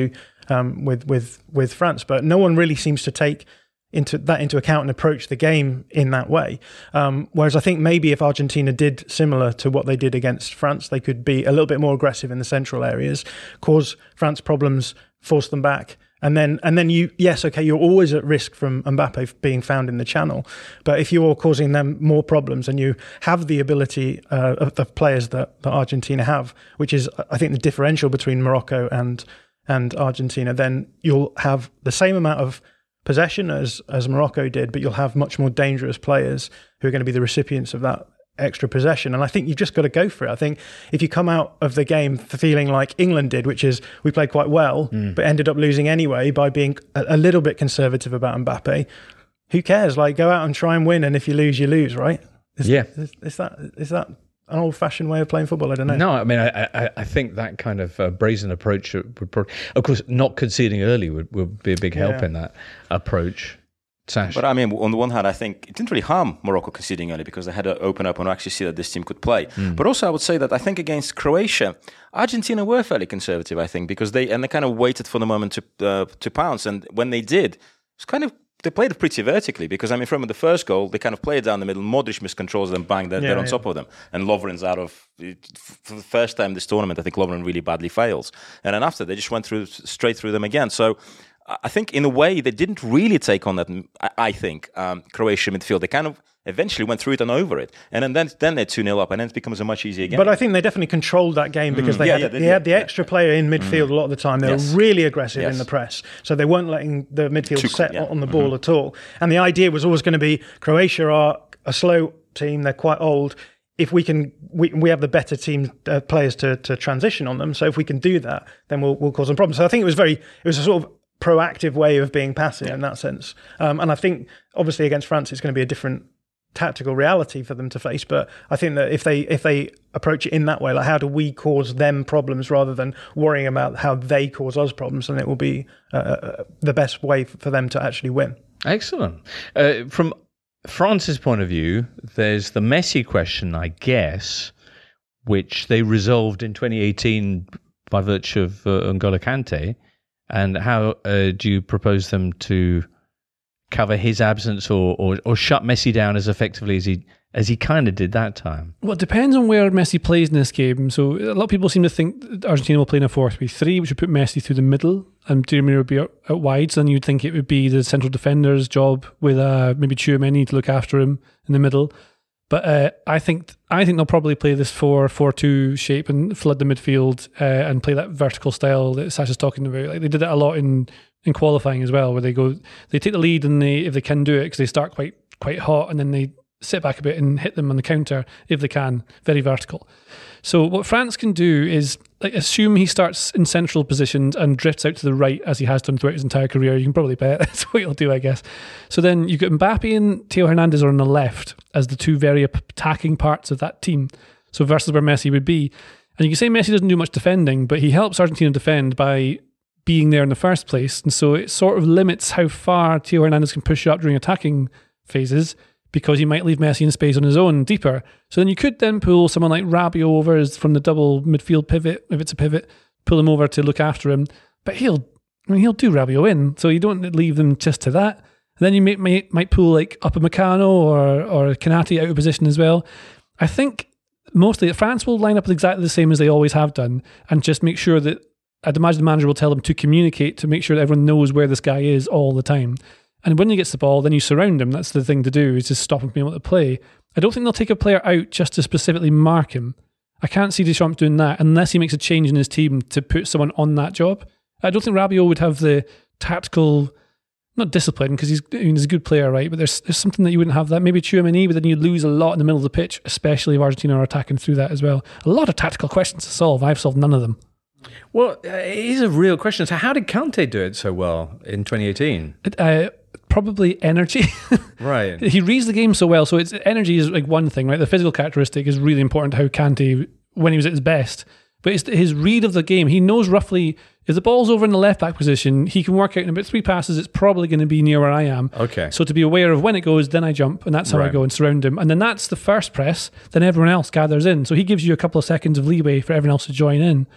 um, with with with France. But no one really seems to take into that into account and approach the game in that way. Um, whereas I think maybe if Argentina did similar to what they did against France, they could be a little bit more aggressive in the central areas, cause France problems, force them back. And then, and then you, yes, okay, you're always at risk from Mbappe being found in the channel. But if you're causing them more problems and you have the ability uh, of the players that, that Argentina have, which is, I think, the differential between Morocco and and Argentina, then you'll have the same amount of possession as as Morocco did, but you'll have much more dangerous players who are going to be the recipients of that extra possession. And I think you've just got to go for it. I think if you come out of the game feeling like England did, which is we played quite well, mm. but ended up losing anyway by being a, a little bit conservative about Mbappe, who cares? Like, go out and try and win, and if you lose, you lose, right? Is, yeah. Is, is that is that an old-fashioned way of playing football? I don't know. No, I mean, I I, I think that kind of uh, brazen approach would probably, of course, not conceding early would, would be a big help yeah. in that approach. Sash. But I mean, on the one hand, I think it didn't really harm Morocco conceding early because they had to open up and actually see that this team could play. Mm. But also, I would say that I think against Croatia, Argentina were fairly conservative. I think because they and they kind of waited for the moment to uh, to pounce, and when they did, it's kind of. They played it pretty vertically because, I mean, from the first goal, they kind of play it down the middle. Modric miscontrols them, bang, they're, yeah, they're on yeah. top of them. And Lovren's out of, for the first time this tournament, I think Lovren really badly fails. And then after, they just went through straight through them again. So I think in a way, they didn't really take on that, I think, um, Croatia midfield. They kind of eventually went through it and over it. And then, then, then they're two nil up, and then it becomes a much easier game. But I think they definitely controlled that game because mm. they, yeah, had, yeah, they, they had the extra player in midfield mm. a lot of the time. They yes. were really aggressive yes. in the press. So they weren't letting the midfield Too set cool, yeah. on the ball mm-hmm. at all. And the idea was always going to be Croatia are a slow team. They're quite old. If we can, we, we have the better team uh, players to, to transition on them. So if we can do that, then we'll, we'll cause some problems. So I think it was very, it was a sort of proactive way of being passive yeah. in that sense. Um, and I think obviously against France, it's going to be a different tactical reality for them to face. But I think that if they if they approach it in that way, like how do we cause them problems rather than worrying about how they cause us problems, then it will be uh, the best way for them to actually win. Excellent. Uh, from France's point of view, there's the Messi question, I guess, which they resolved in twenty eighteen by virtue of uh, N'Golo Kante. And how uh, do you propose them to cover his absence or, or or shut Messi down as effectively as he as he kind of did that time? Well, it depends on where Messi plays in this game. So a lot of people seem to think that Argentina will play in a four three three, which would put Messi through the middle and Di Maria would be out, out wide. So then you'd think it would be the central defender's job with uh, maybe Tchouaméni to look after him in the middle. But uh, I think I think they'll probably play this four four two shape and flood the midfield uh, and play that vertical style that Sasha's talking about. Like they did that a lot in, in qualifying as well, where they go they take the lead and they if they can do it because they start quite quite hot and then they sit back a bit and hit them on the counter if they can, very vertical. So what France can do is like assume he starts in central positions and drifts out to the right as he has done throughout his entire career. You can probably bet that's what he'll do, I guess. So then you got Mbappe and Theo Hernandez are on the left as the two very attacking parts of that team. So versus where Messi would be. And you can say Messi doesn't do much defending, but he helps Argentina defend by being there in the first place. And so it sort of limits how far Theo Hernandez can push up during attacking phases, because he might leave Messi in space on his own deeper. So then you could then pull someone like Rabiot over as from the double midfield pivot, if it's a pivot, pull him over to look after him. But he'll I mean, he'll do Rabiot in, so you don't leave them just to that. And then you may, may, might pull like Upamecano or, or Kanati out of position as well. I think mostly France will line up exactly the same as they always have done and just make sure that, I'd imagine the manager will tell them to communicate to make sure that everyone knows where this guy is all the time. And when he gets the ball, then you surround him. That's the thing to do, is just stop him being able to play. I don't think they'll take a player out just to specifically mark him. I can't see Deschamps doing that unless he makes a change in his team to put someone on that job. I don't think Rabiot would have the tactical, not discipline, because he's, I mean, he's a good player, right? But there's there's something that you wouldn't have that. Maybe Tchouaméni, but then you'd lose a lot in the middle of the pitch, especially if Argentina are attacking through that as well. A lot of tactical questions to solve. I've solved none of them. Well, uh, it is a real question. So how did Kante do it so well in twenty eighteen? Uh, probably energy. Right. He reads the game so well. So it's energy is like one thing, right? The physical characteristic is really important to how Kante, when he was at his best. But it's his read of the game. He knows roughly, if the ball's over in the left back position, he can work out in about three passes, it's probably going to be near where I am. Okay. So to be aware of when it goes, then I jump, and that's how right. I go and surround him. And then that's the first press, then everyone else gathers in. So he gives you a couple of seconds of leeway for everyone else to join in.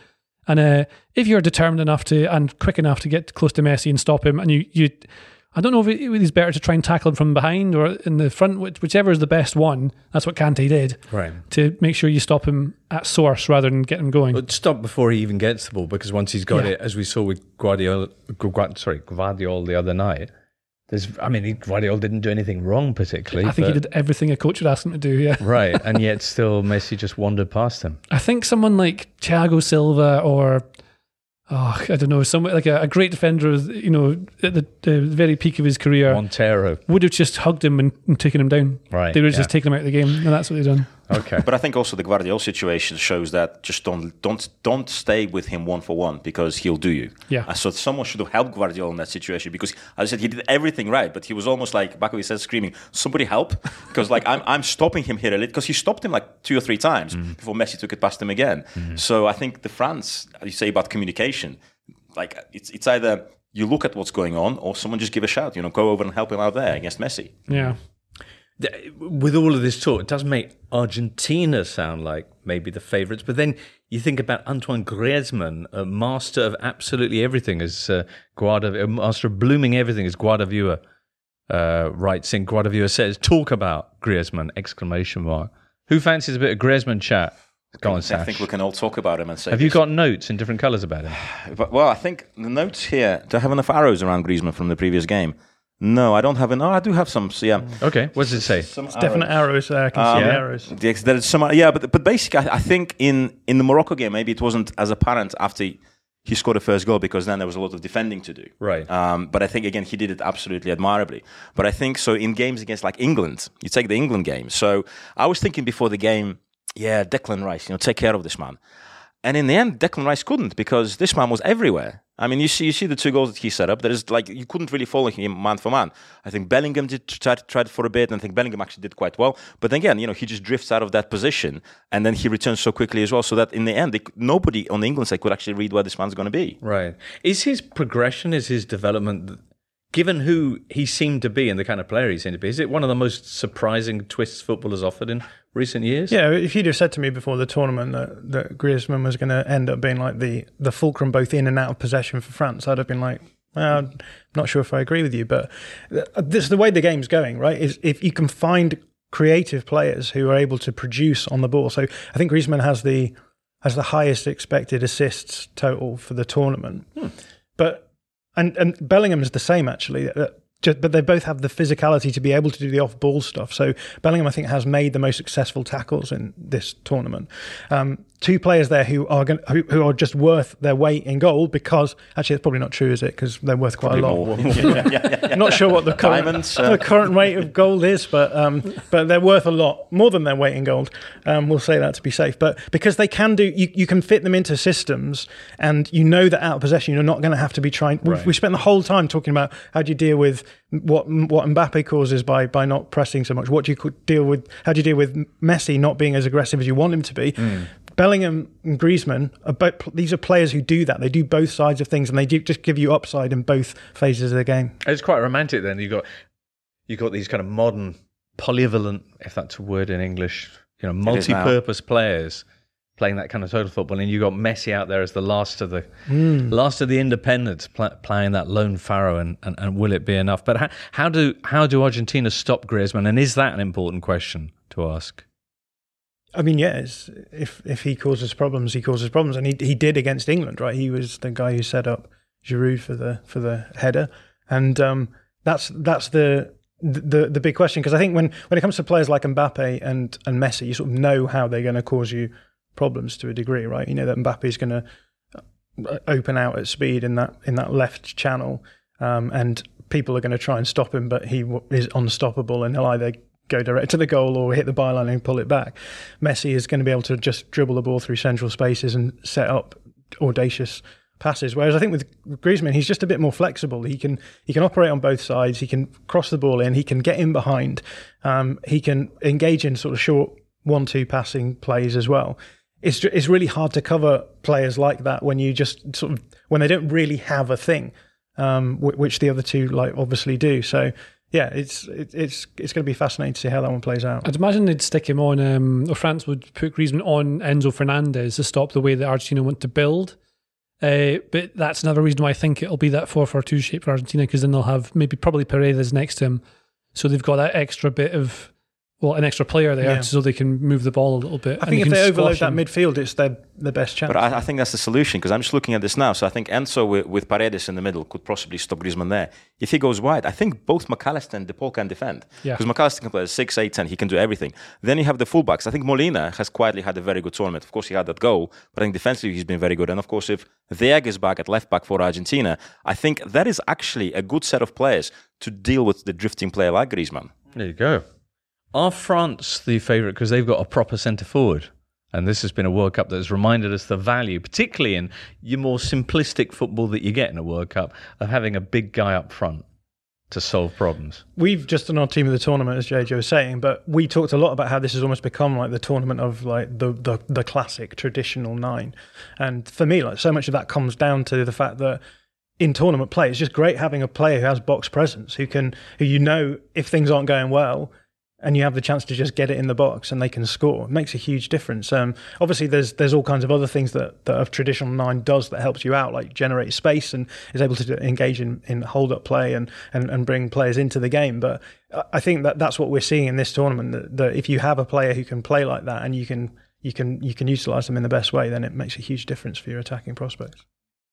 And uh, if you're determined enough to and quick enough to get close to Messi and stop him, and you, you I don't know if it, it's better to try and tackle him from behind or in the front, whichever is the best one. That's what Kante did, right? To make sure you stop him at source rather than get him going. But stop before he even gets the ball, because once he's got Yeah. it, as we saw with Guardiola, Gu- sorry, Guardiola the other night. There's, I mean, he, Guardiola didn't do anything wrong particularly. I think he but- did everything a coach would ask him to do. Yeah, right, and yet still Messi just wandered past him. I think someone like Thiago Silva or oh, I don't know, someone like a, a great defender, you know, at the, the very peak of his career, Montero. would have just hugged him and, and taken him down. Right, They would have yeah. just taken him out of the game, and that's what they've done. Okay. But I think also the Guardiola situation shows that just don't don't don't stay with him one for one, because he'll do you. Yeah. Uh, so someone should have helped Guardiola in that situation, because as I said, he did everything right, but he was almost like back when he said screaming, "Somebody help!" Because like I'm I'm stopping him here a little, because he stopped him like two or three times Mm. before Messi took it past him again. Mm-hmm. So I think the France, you say about communication, like it's it's either you look at what's going on or someone just give a shout, you know, go over and help him out there against Messi. Yeah. With all of this talk, it does make Argentina sound like maybe the favourites, but then you think about Antoine Griezmann, a master of absolutely everything, as uh, Guarda, a master of blooming everything, as Guardaviewer uh, writes in. Guardaviewer says, "Talk about Griezmann!" Exclamation mark. Who fancies a bit of Griezmann chat? Go on, Sash. I think we can all talk about him and say. Have you this. got notes in different colours about him? But, well, I think the notes here. Do I have enough arrows around Griezmann from the previous game? No, I don't have enough. Oh, I do have some. So yeah, Okay, what does it say? some It's definite arrows there. I can Um, see the yeah. arrows. Yes, there is some. Yeah, but but basically, I, I think in in the Morocco game, maybe it wasn't as apparent after he, he scored the first goal, because then there was a lot of defending to do. Right. Um, but I think again he did it absolutely admirably. But I think so in games against like England, you take the England game. So I was thinking before the game, yeah, Declan Rice, you know, take care of this man. And in the end, Declan Rice couldn't, because this man was everywhere. I mean, you see, you see the two goals that he set up. There is like you couldn't really follow him man for man. I think Bellingham did try tried for a bit, and I think Bellingham actually did quite well. But then again, you know, he just drifts out of that position, and then he returns so quickly as well. So that in the end, they, nobody on the England side could actually read where this man's going to be. Right. Is his progression, is his development, given who he seemed to be and the kind of player he seemed to be, is it one of the most surprising twists football has offered in recent years? Yeah, if you'd have said to me before the tournament that, that Griezmann was going to end up being like the, the fulcrum both in and out of possession for France, I'd have been like, well, I'm not sure if I agree with you. But this is the way the game's going, right? Is if you can find creative players who are able to produce on the ball. So I think Griezmann has the has the highest expected assists total for the tournament. Hmm. But and and Bellingham is the same actually. Just, but they both have the physicality to be able to do the off-ball stuff. So Bellingham, I think, has made the most successful tackles in this tournament. Um, two players there who are going, who, who are just worth their weight in gold, because actually, it's probably not true, is it? Because they're worth quite Probably a lot. more. yeah, yeah, yeah. I'm not sure what the current, Diamonds, uh, the current rate of gold is, but um, but they're worth a lot more than their weight in gold. Um, we'll say that to be safe. But because they can do, you, you can fit them into systems, and you know that out of possession, you're not going to have to be trying. Right. We've, we spent the whole time talking about how do you deal with what what Mbappe causes by by not pressing so much. What do you deal with? How do you deal with Messi not being as aggressive as you want him to be? Mm. Bellingham and Griezmann are both, these are players who do that. They do both sides of things, and they do just give you upside in both phases of the game. It's quite romantic then. You got you got these kind of modern, polyvalent, if that's a word in English, you know, multi-purpose players playing that kind of total football, and you got Messi out there as the last of the mm. last of the independents pl- playing that lone pharaoh, and, and, and will it be enough? But how, how do how do Argentina stop Griezmann, and is that an important question to ask? I mean, yes. If if he causes problems, he causes problems, and he he did against England, right? He was the guy who set up Giroud for the for the header, and um, that's that's the the the big question, because I think when when it comes to players like Mbappe and and Messi, you sort of know how they're going to cause you problems to a degree, right? You know that Mbappe is going to open out at speed in that in that left channel, um, and people are going to try and stop him, but he w- is unstoppable, and he'll either go direct to the goal or hit the byline and pull it back. Messi is going to be able to just dribble the ball through central spaces and set up audacious passes. Whereas I think with Griezmann, he's just a bit more flexible. He can he can operate on both sides. He can cross the ball in. He can get in behind. Um, he can engage in sort of short one-two passing plays as well. It's it's really hard to cover players like that when you just sort of when they don't really have a thing, um, which the other two like obviously do. So yeah, it's it's it's going to be fascinating to see how that one plays out. I'd imagine they'd stick him on, um, or France would put Griezmann on Enzo Fernandez to stop the way that Argentina want to build. Uh, but that's another reason why I think it'll be that four four two shape for Argentina, because then they'll have maybe probably Paredes next to him. So they've got that extra bit of, well, an extra player there, Yeah. so they can move the ball a little bit. I and think you if can they overload squash that them. midfield, it's their the best chance. But I, I think that's the solution, because I'm just looking at this now. So I think Enzo with, with Paredes in the middle could possibly stop Griezmann there. If he goes wide, I think both McAllister and De Paul can defend. Yeah. Because McAllister can play at six, eight, ten. He can do everything. Then you have the fullbacks. I think Molina has quietly had a very good tournament. Of course, he had that goal, but I think defensively he's been very good. And of course, if Diego is back at left back for Argentina, I think that is actually a good set of players to deal with the drifting player like Griezmann. There you go. Are France the favourite because they've got a proper centre forward? And this has been a World Cup that has reminded us the value, particularly in your more simplistic football that you get in a World Cup, of having a big guy up front to solve problems. We've just done our team of the tournament, as J J was saying, but we talked a lot about how this has almost become like the tournament of like the the, the classic traditional nine. And for me, like so much of that comes down to the fact that in tournament play, it's just great having a player who has box presence, who can, who you know, if things aren't going well, and you have the chance to just get it in the box and they can score. It makes a huge difference. Um, obviously, there's there's all kinds of other things that, that a traditional nine does that helps you out, like generate space and is able to engage in, in hold-up play and, and, and bring players into the game. But I think that that's what we're seeing in this tournament, that, that if you have a player who can play like that and you can you can you can utilise them in the best way, then it makes a huge difference for your attacking prospects.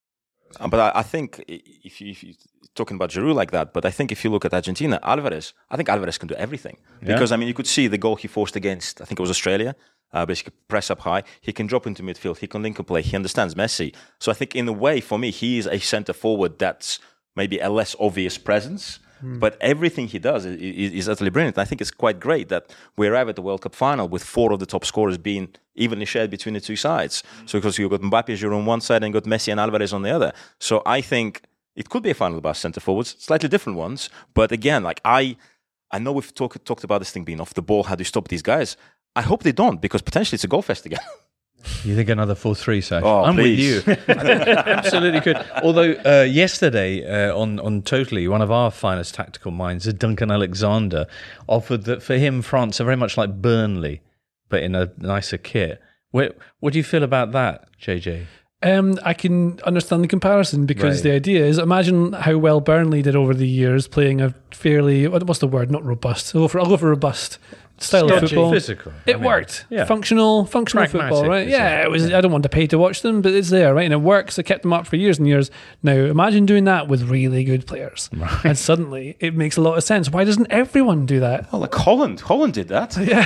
Uh, but I, I think if, you, if you're talking about Giroud like that, but I think if you look at Argentina, Alvarez, I think Alvarez can do everything. Yeah. Because, I mean, you could see the goal he forced against, I think it was Australia, uh, basically press up high. He can drop into midfield. He can link and play. He understands Messi. So I think in a way, for me, he is a centre forward that's maybe a less obvious presence. Mm. But everything he does is, is, is utterly brilliant. And I think it's quite great that we arrive at the World Cup final with four of the top scorers being evenly shared between the two sides. Mm. So because you've got Mbappe, Giroud on one side and you've got Messi and Alvarez on the other. So I think it could be a final about centre forwards, slightly different ones. But again, like I, I know we've talk, talked about this thing being off the ball. How do you stop these guys? I hope they don't, because potentially it's a goal fest again. You think another four three, Sash? Oh, I'm please. with you. Absolutely could. Although uh, yesterday uh, on, on Totally, one of our finest tactical minds, Duncan Alexander, offered that for him, France are very much like Burnley, but in a nicer kit. What, what do you feel about that, J J? Um, I can understand the comparison, because Right. the idea is, imagine how well Burnley did over the years, playing a fairly, what- what's the word, not robust, I'll go for, I'll go for robust style of Stodgy. football. Physical. It I mean, worked. yeah. Functional, functional Pragmatic, football, right? is Yeah, it? it was. Yeah. I don't want to pay to watch them, but it's there, right? And it works. I kept them up for years and years. Now, imagine doing that with really good players, Right. and suddenly it makes a lot of sense. Why doesn't everyone do that? Well, like Holland. Holland did that. Yeah.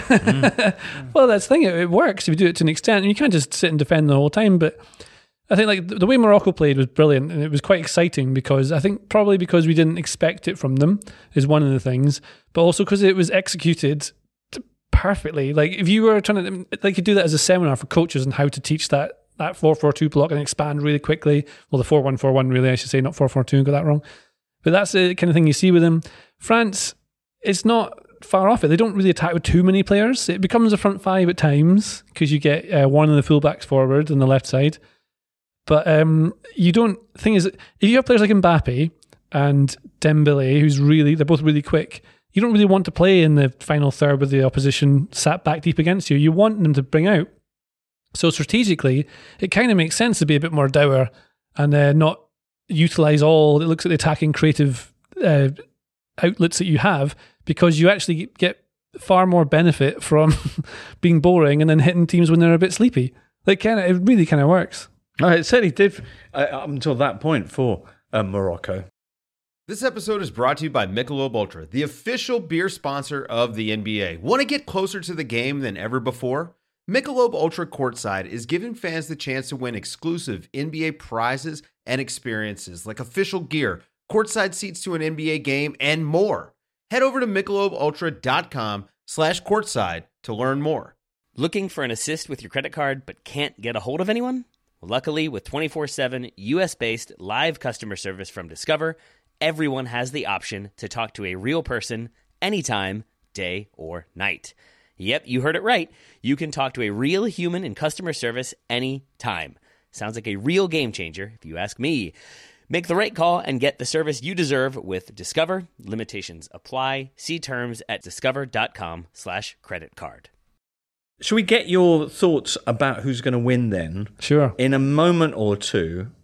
Mm. Well, that's the thing. It, it works if you do it to an extent, and you can't just sit and defend the whole time. But I think like the, the way Morocco played was brilliant, and it was quite exciting, because I think probably because we didn't expect it from them is one of the things, but also because it was executed perfectly. Like if you were trying to, they could do that as a seminar for coaches on how to teach that that four four two block and expand really quickly. Well, the four one four one really, I should say, not four four two, got that wrong. But that's the kind of thing you see with them. France, it's not far off it. They don't really attack with too many players. It becomes a front five at times, because you get uh, one of the fullbacks forward on the left side. But um, you don't, thing is, if you have players like Mbappe and Dembele, who's really, they're both really quick, you don't really want to play in the final third with the opposition sat back deep against you. You want them to bring out. So strategically, it kind of makes sense to be a bit more dour and uh, not utilise all, it looks at the attacking creative uh, outlets that you have, because you actually get far more benefit from being boring and then hitting teams when they're a bit sleepy. Like, kind of, it really kind of works. Oh, it certainly did uh, up until that point for uh, Morocco. This episode is brought to you by Michelob Ultra, the official beer sponsor of the N B A. Want to get closer to the game than ever before? Michelob Ultra Courtside is giving fans the chance to win exclusive N B A prizes and experiences like official gear, courtside seats to an N B A game, and more. Head over to michelobultra.com slash courtside to learn more. Looking for an assist with your credit card but can't get a hold of anyone? Luckily, with twenty-four seven U S-based live customer service from Discover, everyone has the option to talk to a real person anytime, day or night. Yep, you heard it right. You can talk to a real human in customer service anytime. Sounds like a real game changer, if you ask me. Make the right call and get the service you deserve with Discover. Limitations apply. See terms at discover.com slash credit card. Should we get your thoughts about who's going to win then? Sure. In a moment or two,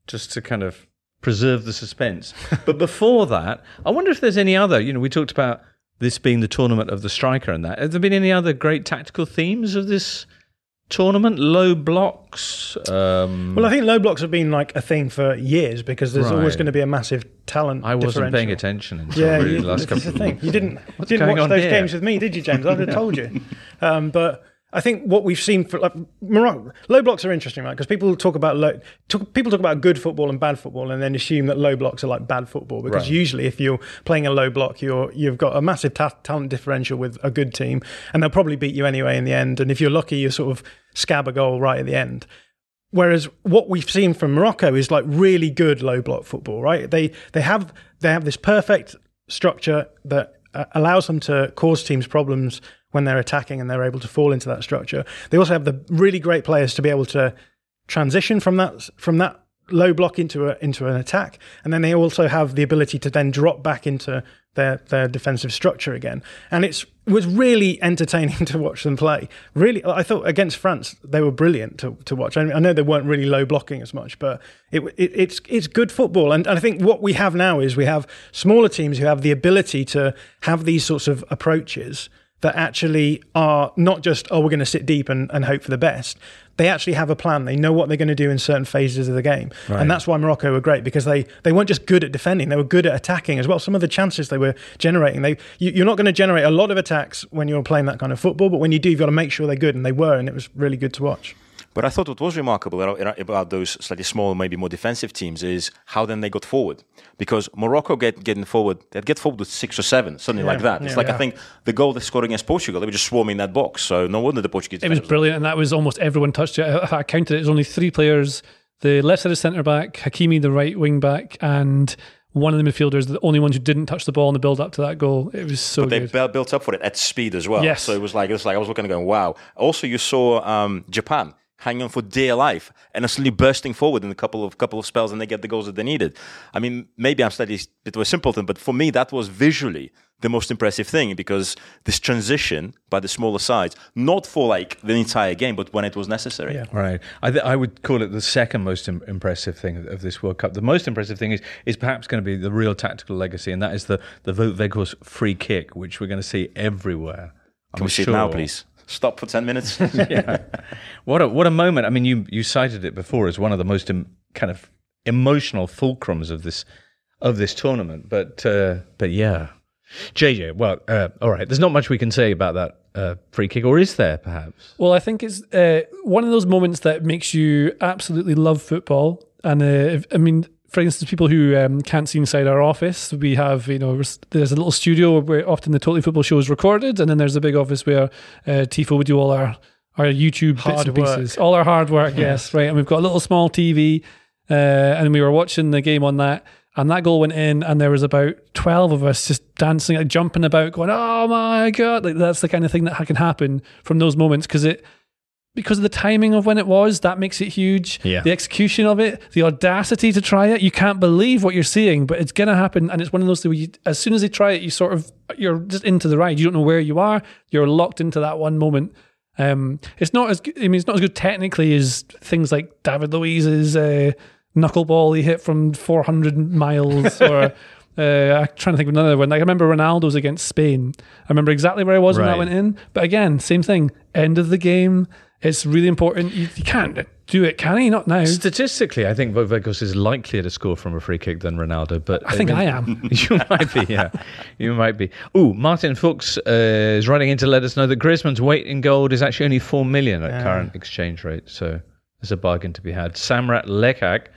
just to kind of preserve the suspense. But before that, I wonder if there's any other, you know, we talked about this being the tournament of the striker and that. Have there been any other great tactical themes of this tournament? Low blocks? Um, well, I think low blocks have been like a thing for years because there's Right. always going to be a massive talent I wasn't paying differential. attention until Yeah, really you, the last that's couple the thing. You didn't, What's didn't going watch on those here? games with me, did you, James? I'd have told you. Um, but I think what we've seen for like Morocco, low blocks are interesting, right? Because people talk about low, talk, people talk about good football and bad football, and then assume that low blocks are like bad football. Because Right. usually, if you're playing a low block, you're you've got a massive ta- talent differential with a good team, and they'll probably beat you anyway in the end. And if you're lucky, you sort of scab a goal right at the end. Whereas what we've seen from Morocco is like really good low block football, right? They they have they have this perfect structure that uh, allows them to cause teams problems when they're attacking, and they're able to fall into that structure. They also have the really great players to be able to transition from that from that low block into a, into an attack, and then they also have the ability to then drop back into their their defensive structure again. And it's it was really entertaining to watch them play. Really, I thought against France they were brilliant to, to watch. I, mean, I know they weren't really low blocking as much, but it, it, it's it's good football. And, and I think what we have now is we have smaller teams who have the ability to have these sorts of approaches that actually are not just, oh, we're going to sit deep and, and hope for the best. They actually have a plan. They know what they're going to do in certain phases of the game. Right. And that's why Morocco were great, because they, they weren't just good at defending, they were good at attacking as well. Some of the chances they were generating, they you, you're not going to generate a lot of attacks when you're playing that kind of football, but when you do, you've got to make sure they're good, and they were, and it was really good to watch. But I thought what was remarkable about those slightly smaller, maybe more defensive teams is how then they got forward. Because Morocco get getting forward, they'd get forward with six or seven, something Yeah, like that. It's yeah, like, yeah. I think, the goal they scored against Portugal, they were just swarming that box. So no wonder the Portuguese... It was defenders- brilliant, and that was almost everyone touched it. If I counted it, it was only three players: the left-sided centre back, Hakimi, the right wing back, and one of the midfielders, the only ones who didn't touch the ball in the build up to that goal. It was so But they good. bu- built up for it at speed as well. Yes. So it was like, it was like I was looking and going, wow. Also, you saw um, Japan hanging on for dear life and are suddenly bursting forward in a couple of couple of spells, and they get the goals that they needed. I mean, maybe I'm slightly a bit of a simpleton, but for me, that was visually the most impressive thing, because this transition by the smaller sides, not for like the entire game, but when it was necessary. Yeah. Right. I, th- I would call it the second most Im- impressive thing of, of this World Cup. The most impressive thing is is perhaps going to be the real tactical legacy, and that is the, the Wout Weghorst free kick, which we're going to see everywhere. Can I'm we see sure. it now, please? Stop for ten minutes. Yeah. What a what a moment. I mean, you you cited it before as one of the most em, kind of emotional fulcrums of this of this tournament. But uh, but yeah, J J. Well, uh, all right. There's not much we can say about that uh, free kick, or is there? Perhaps. Well, I think it's uh, one of those moments that makes you absolutely love football. And uh, if, I mean, for instance, people who um, can't see inside our office, we have, you know, there's a little studio where often the Totally Football show is recorded, and then there's a big office where uh, Tifo would do all our, our YouTube Hard bits and work. pieces. All our hard work, yes, right. And we've got a little small T V, uh, and we were watching the game on that, and that goal went in, and there was about twelve of us just dancing, like jumping about, going, oh my God. Like, that's the kind of thing that can happen from those moments, because it, because of the timing of when it was, that makes it huge. Yeah. The execution of it, the audacity to try it, you can't believe what you're seeing, but it's going to happen. And it's one of those things where you, as soon as they try it, you sort of, you're just into the ride. You don't know where you are. You're locked into that one moment. Um, it's not as, I mean, it's not as good technically as things like David Luiz's uh, knuckleball he hit from four hundred miles, or uh, I'm trying to think of another one. Like, I remember Ronaldo's against Spain. I remember exactly where I was when Right. that went in. But again, same thing. End of the game. It's really important. You, you can't do it, can he? Not now. Statistically, I think Wout Weghorst is likelier to score from a free kick than Ronaldo. But I think mean, I am. You might be, yeah. You might be. Ooh, Martin Fuchs uh, is writing in to let us know that Griezmann's weight in gold is actually only four million at Yeah. current exchange rate. So there's a bargain to be had. Samrat Lekak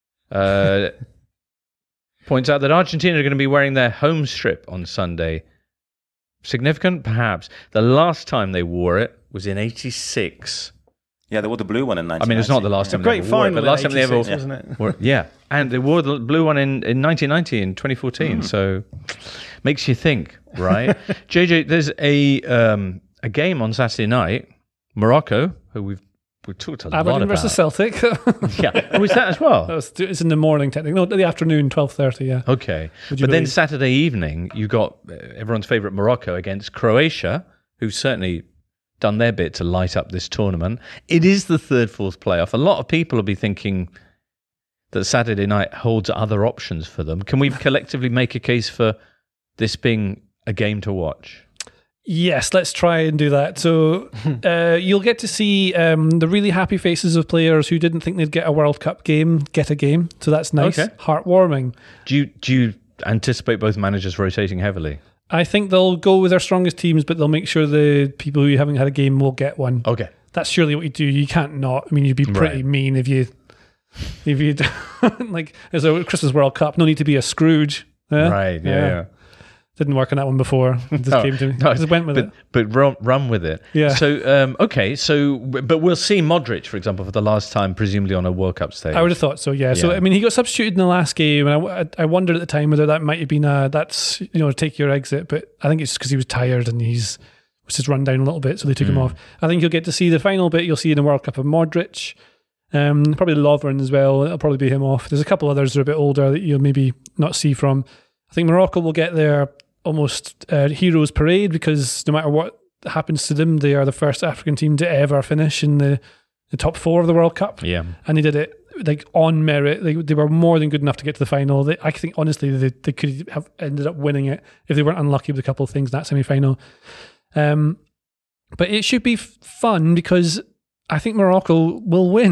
uh, points out that Argentina are going to be wearing their home strip on Sunday. Significant, perhaps. The last time they wore it was in eighty-six. Yeah, they wore the blue one in I nineteen ninety. mean, it's not the last A time they great ever wore it, final but in last time they ever eighty-six, wasn't it? wore, yeah, and they wore the blue one in, in nineteen ninety and twenty fourteen. So makes you think, right? J J, there's a um, a game on Saturday night, Morocco, who we've we talked a lot Aberdeen about. versus Celtic. Yeah, oh, is that as well? That was- it's in the morning, technically. No, the afternoon, twelve thirty, yeah. Okay, Would you but then believe? Saturday evening, you got uh, everyone's favourite Morocco against Croatia, who've certainly done their bit to light up this tournament. It is the third, fourth playoff. A lot of people will be thinking that Saturday night holds other options for them. Can we collectively make a case for this being a game to watch? Yes, let's try and do that. So uh, you'll get to see um, the really happy faces of players who didn't think they'd get a World Cup game, get a game. So that's nice, Okay. heartwarming. Do you, do you anticipate both managers rotating heavily? I think they'll go with their strongest teams, but they'll make sure the people who haven't had a game will get one. Okay. That's surely what you do. You can't not. I mean, you'd be pretty Right. mean if you, if you, like, there's a Christmas World Cup. No need to be a Scrooge. Yeah? Right, yeah, yeah. Didn't work on that one before. It just No, came to me. no, I just went with but, it. But run, run with it. Yeah. So, um, okay, so, but we'll see Modric, for example, for the last time, presumably on a World Cup stage. I would have thought so, yeah. So, Yeah. I mean, he got substituted in the last game, and I, I wondered at the time whether that might have been a, that's, you know, take your exit, but I think it's just because he was tired and he's, was just run down a little bit, so they took Mm. him off. I think you'll get to see the final bit you'll see in the World Cup of Modric, um, probably Lovren as well. It'll probably be him off. There's a couple others that are a bit older that you'll maybe not see from. I think Morocco will get their almost uh, heroes parade, because no matter what happens to them, they are the first African team to ever finish in the, the top four of the World Cup. Yeah. And they did it like on merit. They, they were more than good enough to get to the final. They, I think honestly they, they could have ended up winning it if they weren't unlucky with a couple of things in that semi-final. Um, but it should be f- fun because I think Morocco will win.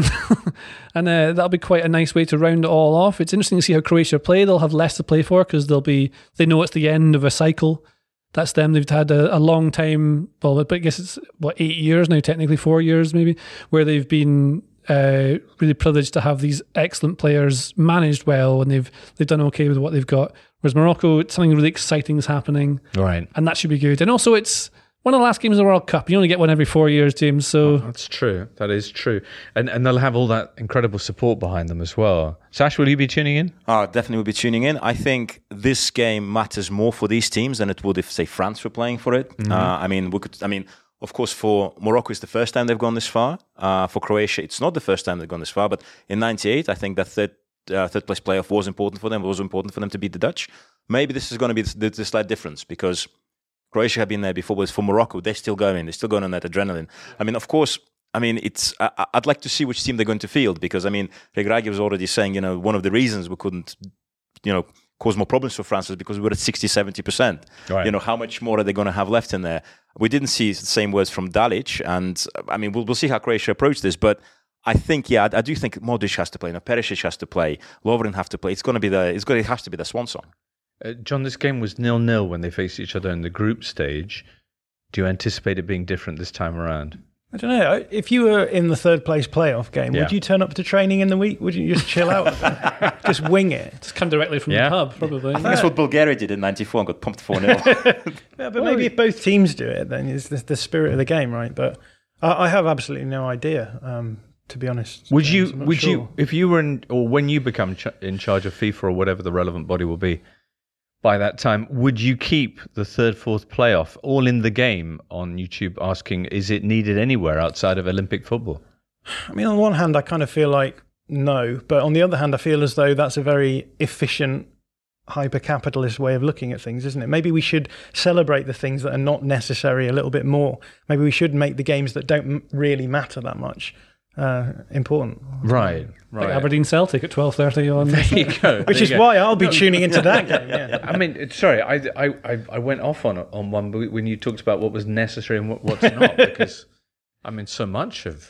And uh, that'll be quite a nice way to round it all off. It's interesting to see how Croatia play. They'll have less to play for because they'll be, they know it's the end of a cycle. That's them. They've had a, a long time, well, but I guess it's, what, eight years now, technically four years maybe, where they've been uh, really privileged to have these excellent players managed well, and they've they've done okay with what they've got. Whereas Morocco, it's something really exciting is happening. Right. And that should be good. And also it's one of the last games of the World Cup. You only get one every four years, James, so... That's true. That is true. And and they'll have all that incredible support behind them as well. Sash, will you be tuning in? Oh, definitely will be tuning in. I think this game matters more for these teams than it would if, say, France were playing for it. Mm-hmm. Uh, I mean, we could. I mean, of course, for Morocco, it's the first time they've gone this far. Uh, for Croatia, it's not the first time they've gone this far. But in ninety-eight, I think that third uh, third place playoff was important for them. It was important for them to beat the Dutch. Maybe this is going to be the, the slight difference, because Croatia have been there before, but for Morocco, they're still going. They're still going on that adrenaline. I mean, of course, I mean, it's. I, I'd like to see which team they're going to field, because, I mean, Regragui was already saying, you know, one of the reasons we couldn't, you know, cause more problems for France is because we were at sixty, seventy percent. Right. You know, how much more are they going to have left in there? We didn't see the same words from Dalic, and, I mean, we'll, we'll see how Croatia approach this, but I think, yeah, I, I do think Modric has to play. Now, Perisic has to play. Lovren have to play. It's going to be the. It's going. It has to be the swan song. Uh, John, this game was nil-nil when they faced each other in the group stage. Do you anticipate it being different this time around? I don't know. If you were in the third place playoff game, Yeah. would you turn up to training in the week? Would you just chill out? Just wing it? Just come directly from Yeah. the pub, probably. I think that's what Bulgaria did in ninety-four and got pumped four nil. Yeah, but maybe if both teams do it, then it's the, the spirit of the game, right? But I, I have absolutely no idea, um, to be honest. Would James. you, I'm not would sure. you, if you were in, or when you become ch- in charge of FIFA or whatever the relevant body will be by that time, would you keep the third, fourth playoff all in the game on YouTube asking, is it needed anywhere outside of Olympic football? I mean, on one hand, I kind of feel like no, but on the other hand, I feel as though that's a very efficient, hyper-capitalist way of looking at things, isn't it? Maybe we should celebrate the things that are not necessary a little bit more. Maybe we should make the games that don't m- really matter that much uh, important. Right, Like right. Aberdeen Celtic at twelve thirty on... There you go. Which there is you go. why I'll be tuning into that game. Yeah. I mean, it- sorry, I, I, I- I went off on on one when you talked about what was necessary and what, what's not, because I mean, so much of.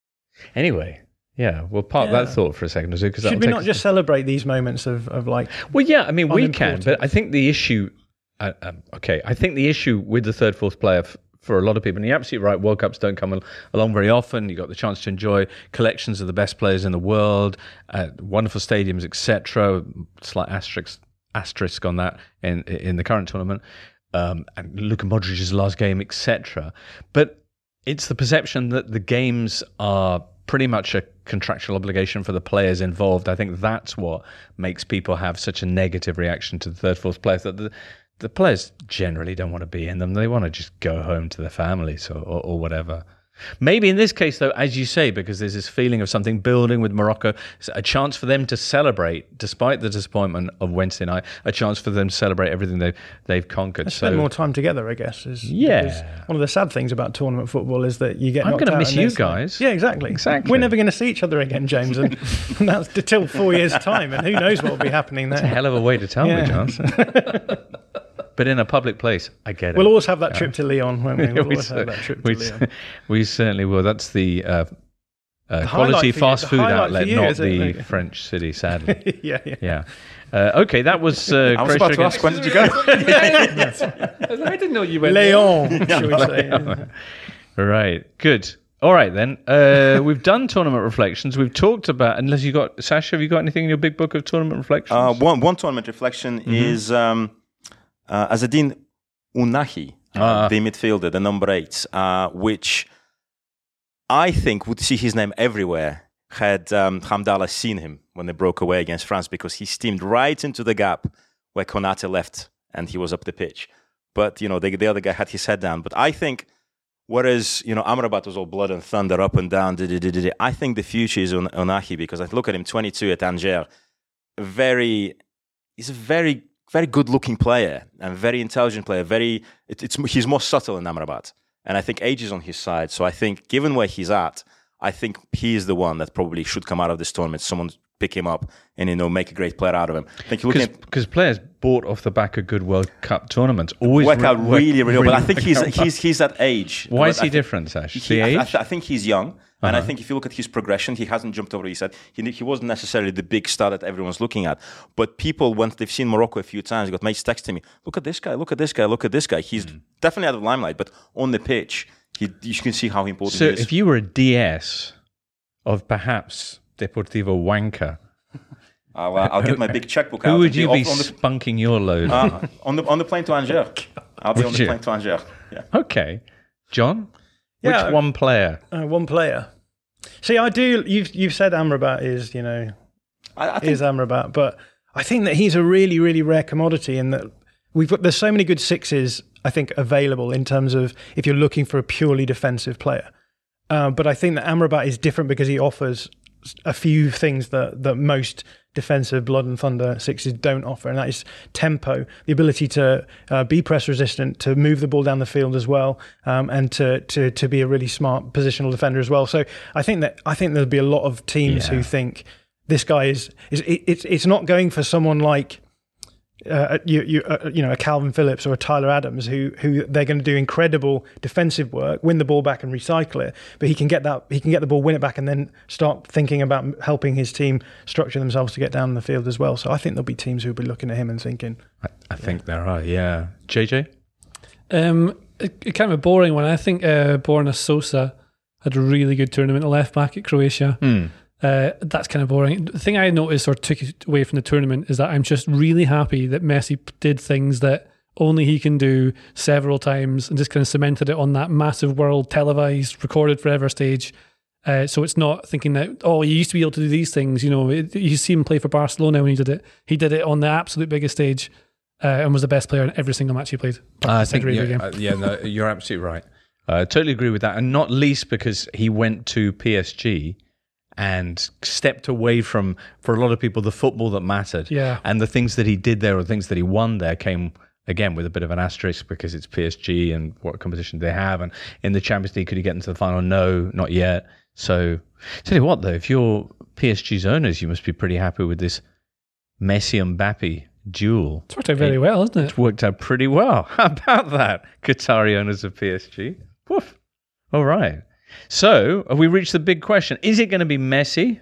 Anyway, yeah, we'll park Yeah. that thought for a second or two, because Should we not just celebrate these moments of, of like? Well, yeah, I mean, we can, unimportant? but I think the issue. Uh, um, okay, I think the issue with the third, fourth player f- for a lot of people, and you're absolutely right, World Cups don't come al- along very often. You got the chance to enjoy collections of the best players in the world, uh, wonderful stadiums, et cetera. Slight asterisk asterisk on that in in the current tournament, um, and Luka Modric's last game, et cetera. But it's the perception that the games are pretty much a contractual obligation for the players involved. I think that's what makes people have such a negative reaction to the third, fourth players. That the the players generally don't want to be in them. They want to just go home to their families or, or, or whatever. Maybe in this case, though, as you say, because there's this feeling of something building with Morocco, a chance for them to celebrate, despite the disappointment of Wednesday night, a chance for them to celebrate everything they've, they've conquered. And spend so, more time together, I guess. Is, yeah. One of the sad things about tournament football is that you get I'm knocked going to out miss and you it's guys. Like, yeah, exactly. Exactly. We're never going to see each other again, James, and, and that's till four years' time, and who knows what will be happening there. That's a hell of a way to tell Yeah. me, John. But in a public place, I get it. We'll always have that trip to Lyon, won't we? We'll we, always have that trip to we, Lyon. we certainly will. That's the uh, uh, The quality highlight for you- fast the food highlight outlet, for you, not is it? the Like- French city, sadly. yeah, yeah. Yeah. Uh, okay, that was. Uh, I was about to ask, when did you go? I didn't know you went Lyon, should we say. Right. Good. All right then. Uh, we've done tournament reflections. We've talked about. Unless you got Sasha, have you got anything in your big book of tournament reflections? Uh, one, one tournament reflection Mm-hmm. is um, uh, Azzedine Ounahi, uh, Ah. the midfielder, the number eight, uh, which I think would see his name everywhere had um, Hamdallah seen him when they broke away against France, because he steamed right into the gap where Konate left and he was up the pitch. But, you know, the, the other guy had his head down. But I think, whereas, you know, Amrabat was all blood and thunder, up and down, da, da, da, da, da, I think the future is on Ounahi, because I look at him, twenty-two at Angers, very, he's a very, very good-looking player and very intelligent player. Very, it, it's he's more subtle than Amrabat, and I think age is on his side. So I think, given where he's at, I think he is the one that probably should come out of this tournament. Someone pick him up and, you know, make a great player out of him. I think you're looking at Because players bought off the back of good World Cup tournaments always work re- out work really, really, well. But I think work he's out well. he's he's that age. Why But is I he think- different, Sash? He- The I, age? I, th- I think he's young, and I Uh-huh. think if you look at his progression, he hasn't jumped over. He said he he wasn't necessarily the big star that everyone's looking at. But people, once they've seen Morocco a few times, got mates texting me, "Look at this guy! Look at this guy! Look at this guy!" He's Hmm. definitely out of the limelight, but on the pitch, he, you can see how important So he is. if you were a D S of perhaps Deportivo Wanka, I'll, uh, I'll get my big checkbook out. who would and you off be on the, spunking your load? uh, on the on the plane to Angers? I'll be Would on the you? plane to Angers. Yeah. Okay. John? Yeah, Which one player? Uh, one player. See, I do. You've you've said Amrabat is, you know, I, I think is Amrabat, but I think that he's a really, really rare commodity in that we've got there's so many good sixes, I think, available in terms of if you're looking for a purely defensive player. Uh, but I think that Amrabat is different because he offers a few things that, that most defensive blood and thunder sixes don't offer, and that is tempo, the ability to uh, be press resistant, to move the ball down the field as well, um, and to, to to be a really smart positional defender as well. So I think that I think there'll be a lot of teams Yeah. who think this guy is is it, it's it's not going for someone like uh, you you uh, you know a Calvin Phillips or a Tyler Adams who who they're going to do incredible defensive work, win the ball back and recycle it, but he can get that he can get the ball, win it back, and then start thinking about helping his team structure themselves to get down the field as well. So I think there'll be teams who'll be looking at him and thinking, I, I think there are, yeah. J J? Um, a, a kind of a boring one. I think uh, Borna Sosa had a really good tournament, a left back at Croatia. Hmm. Uh, that's kind of boring. The thing I noticed or took away from the tournament is that I'm just really happy that Messi did things that only he can do several times and just kind of cemented it on that massive world televised, recorded forever stage. Uh, so it's not thinking that, oh, you used to be able to do these things. You know, it, you see him play for Barcelona when he did it. He did it on the absolute biggest stage uh, and was the best player in every single match he played. I think, Every yeah, game. uh, yeah no, you're absolutely right. I uh, totally agree with that. And not least because he went to P S G and stepped away from, for a lot of people, the football that mattered. Yeah. And the things that he did there or things that he won there came, again, with a bit of an asterisk because it's P S G and what competition they have. And in the Champions League, could he get into the final? No, not yet. So, tell you what, though, if you're P S G's owners, you must be pretty happy with this Messi and Mbappe duel. It's worked out very well, hasn't it? It's worked out pretty well. How about that, Qatari owners of P S G? Woof. All right. So, have we reached the big question? Is it going to be Messi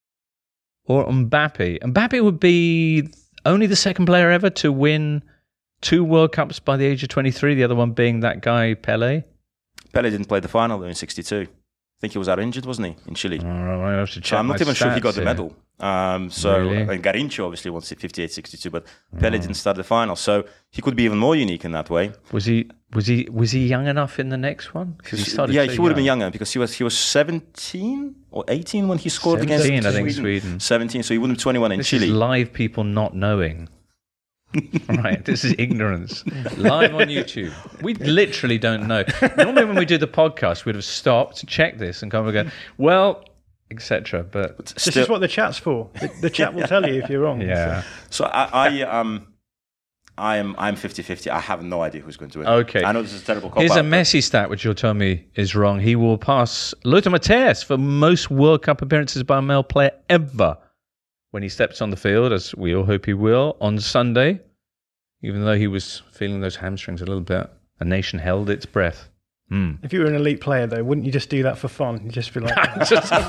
or Mbappe? Mbappe would be only the second player ever to win two World Cups by the age of twenty-three, the other one being that guy, Pele. Pele didn't play the final though in sixty-two. I think he was out injured, wasn't he, in Chile? All right, I have to check So I'm not my even sure he got stats the here. medal. Um, so Really? and Garincha obviously won fifty-eight sixty-two, but Pele didn't start the final. So he could be even more unique in that way. Was he was he was he young enough in the next one? 'Cause he started yeah, so he would have been young. younger because he was he was seventeen or eighteen when he scored against seventeen, I think, Sweden. Sweden. seventeen, so he wouldn't be twenty-one in This Chile. is live people not knowing. Right, this is ignorance. Live on YouTube. We literally don't know. Normally when we do the podcast, we'd have stopped, checked this, and come and go, well, et cetera. But This Still- is what the chat's for. The, the chat will tell you if you're wrong. yeah. So I, I um, I am I'm fifty-fifty. I have no idea who's going to win. Okay. I know this is a terrible cop Here's a out, but- Messi stat, which you'll tell me is wrong. He will pass Lothar Matthäus for most World Cup appearances by a male player ever when he steps on the field, as we all hope he will, on Sunday. Even though he was feeling those hamstrings a little bit, a nation held its breath. Mm. If you were an elite player, though, wouldn't you just do that for fun? You'd just be like, I'd,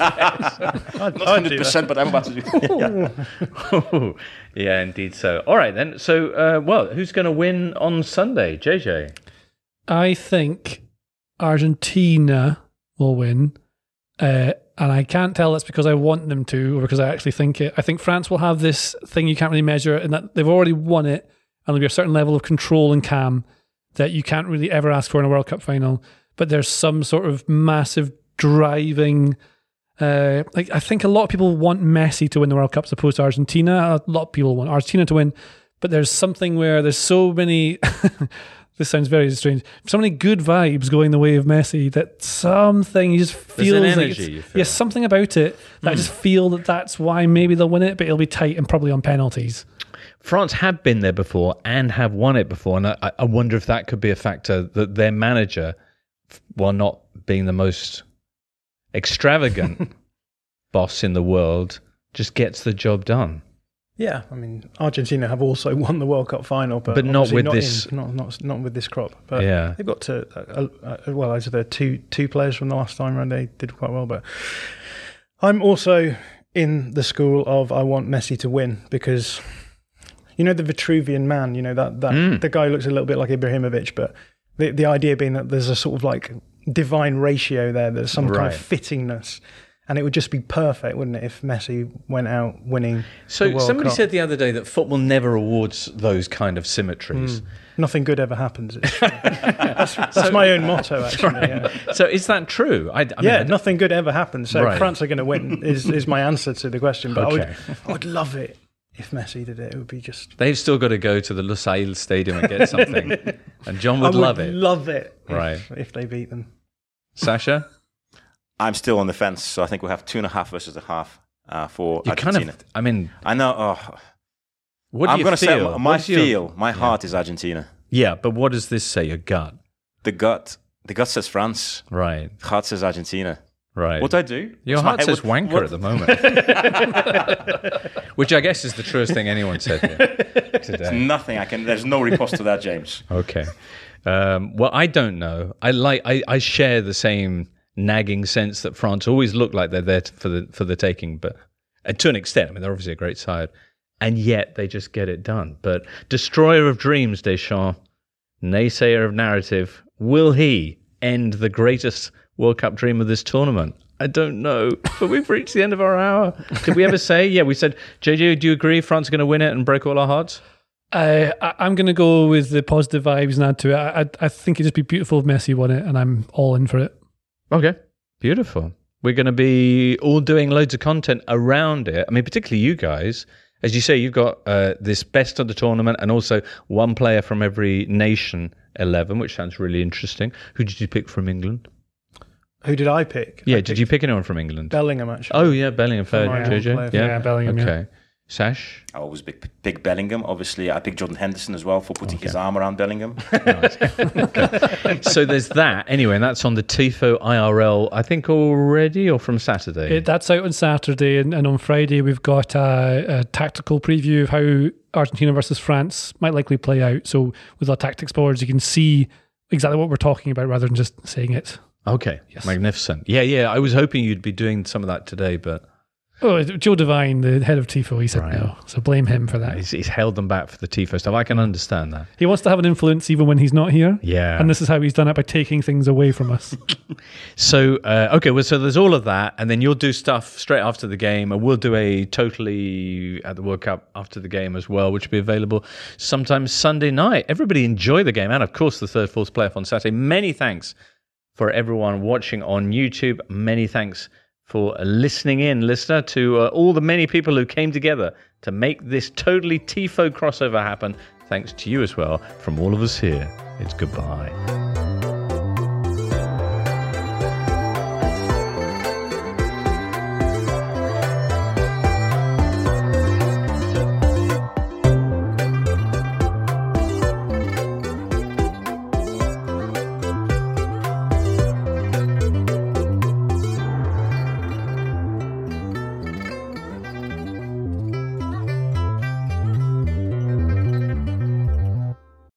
Not I'd do hundred that. percent, but I'm about to do. Yeah. Yeah, indeed so. All right, then. So, uh, well, who's going to win on Sunday? J J? I think Argentina will win. Uh, and I can't tell that's because I want them to or because I actually think it. I think France will have this thing you can't really measure in that they've already won it and there'll be a certain level of control and calm that you can't really ever ask for in a World Cup final. But there's some sort of massive driving... Uh, like I think a lot of people want Messi to win the World Cup as opposed to Argentina. A lot of people want Argentina to win. But there's something where there's so many... This sounds very strange. So many good vibes going the way of Messi that something you just feel an like energy it's- you feel. yes, something about it that I just feel that that's why maybe they'll win it, but it'll be tight and probably on penalties. France have been there before and have won it before, and I, I wonder if that could be a factor that their manager, while not being the most extravagant boss in the world, just gets the job done. Yeah, I mean, Argentina have also won the World Cup final, but, But not obviously with not this- in, not, not not with this crop. But Yeah. they've got to uh, uh, well, as the two two players from the last time round, they did quite well. But I'm also in the school of I want Messi to win because you know the Vitruvian man, you know that that Mm. the guy looks a little bit like Ibrahimovic, but the the idea being that there's a sort of like divine ratio there. There's some kind Right. of fittingness. And it would just be perfect, wouldn't it, if Messi went out winning the So World somebody Cup? said the other day that football never awards those kind of symmetries. Nothing good ever happens. It's true. that's that's my own motto, actually. Yeah, So is that true? I, I mean, yeah I- nothing good ever happens. So Right. France are going to win is, is my answer to the question. But Okay. I would I would love it if Messi did it. It would be just... they've still got to go to the Lusail Stadium and get something, and John would, I would love it. love it if, Right. if they beat them. Sasha, I'm still on the fence, so I think we'll have two and a half versus a half uh, for you Argentina. kind of. I mean, I know. Oh, what do I'm you going to say feel? my What's your- feel, my heart is Argentina. Yeah, but what does this say? Your gut, The gut, the gut says France. right? Heart says Argentina. Right. What do I do? Your What's my heart head- says what- wanker what- at the moment, which I guess is the truest thing anyone said here today. Nothing. I can. There's no riposte to that, James. Okay. Um, well, I don't know. I like. I, I share the same nagging sense that France always look like they're there t- for the for the taking, but uh, to an extent, I mean, they're obviously a great side, and yet they just get it done. But destroyer of dreams, Deschamps, naysayer of narrative, will he end the greatest World Cup dream of this tournament? I don't know, but we've reached the end of our hour. Did we ever say? Yeah, we said, J J, do you agree France are going to win it and break all our hearts? Uh, I, I'm going to go with the positive vibes and add to it. I, I, I think it'd just be beautiful if Messi won it, and I'm all in for it. Okay, beautiful. We're going to be all doing loads of content around it. I mean, particularly you guys. As you say, you've got uh, this best of the tournament and also one player from every nation, eleven, which sounds really interesting. Who did you pick from England? Who did I pick? Yeah, I did you picked pick anyone from England? Bellingham, actually. Oh, yeah, Bellingham, fair, my J own J. player. Yeah, Yeah, Bellingham, Okay. yeah. Sash? I always pick, pick Bellingham. Obviously, I picked Jordan Henderson as well for putting his arm around Bellingham. So there's that. Anyway, and that's on the Tifo I R L, I think already, or from Saturday? It, that's out on Saturday, and, and on Friday we've got a, a tactical preview of how Argentina versus France might likely play out. So with our tactics boards, you can see exactly what we're talking about rather than just saying it. Okay, magnificent. Yeah, yeah, I was hoping you'd be doing some of that today, but Oh, Joe Devine, the head of Tifo, he said Right. no. So blame him for that. he's, he's held them back for the Tifo stuff. I can understand that. He wants to have an influence even when he's not here. Yeah. And this is how he's done it, by taking things away from us. So, uh, okay, well, so there's all of that, and then you'll do stuff straight after the game, and we'll do a totally at the World Cup after the game as well, which will be available sometime Sunday night. Everybody enjoy the game, and of course the third, fourth playoff on Saturday. Many thanks for everyone watching on YouTube. Many thanks for listening in, listener, to uh, all the many people who came together to make this totally Tifo crossover happen. thanks to you as well. From all of us here, it's goodbye.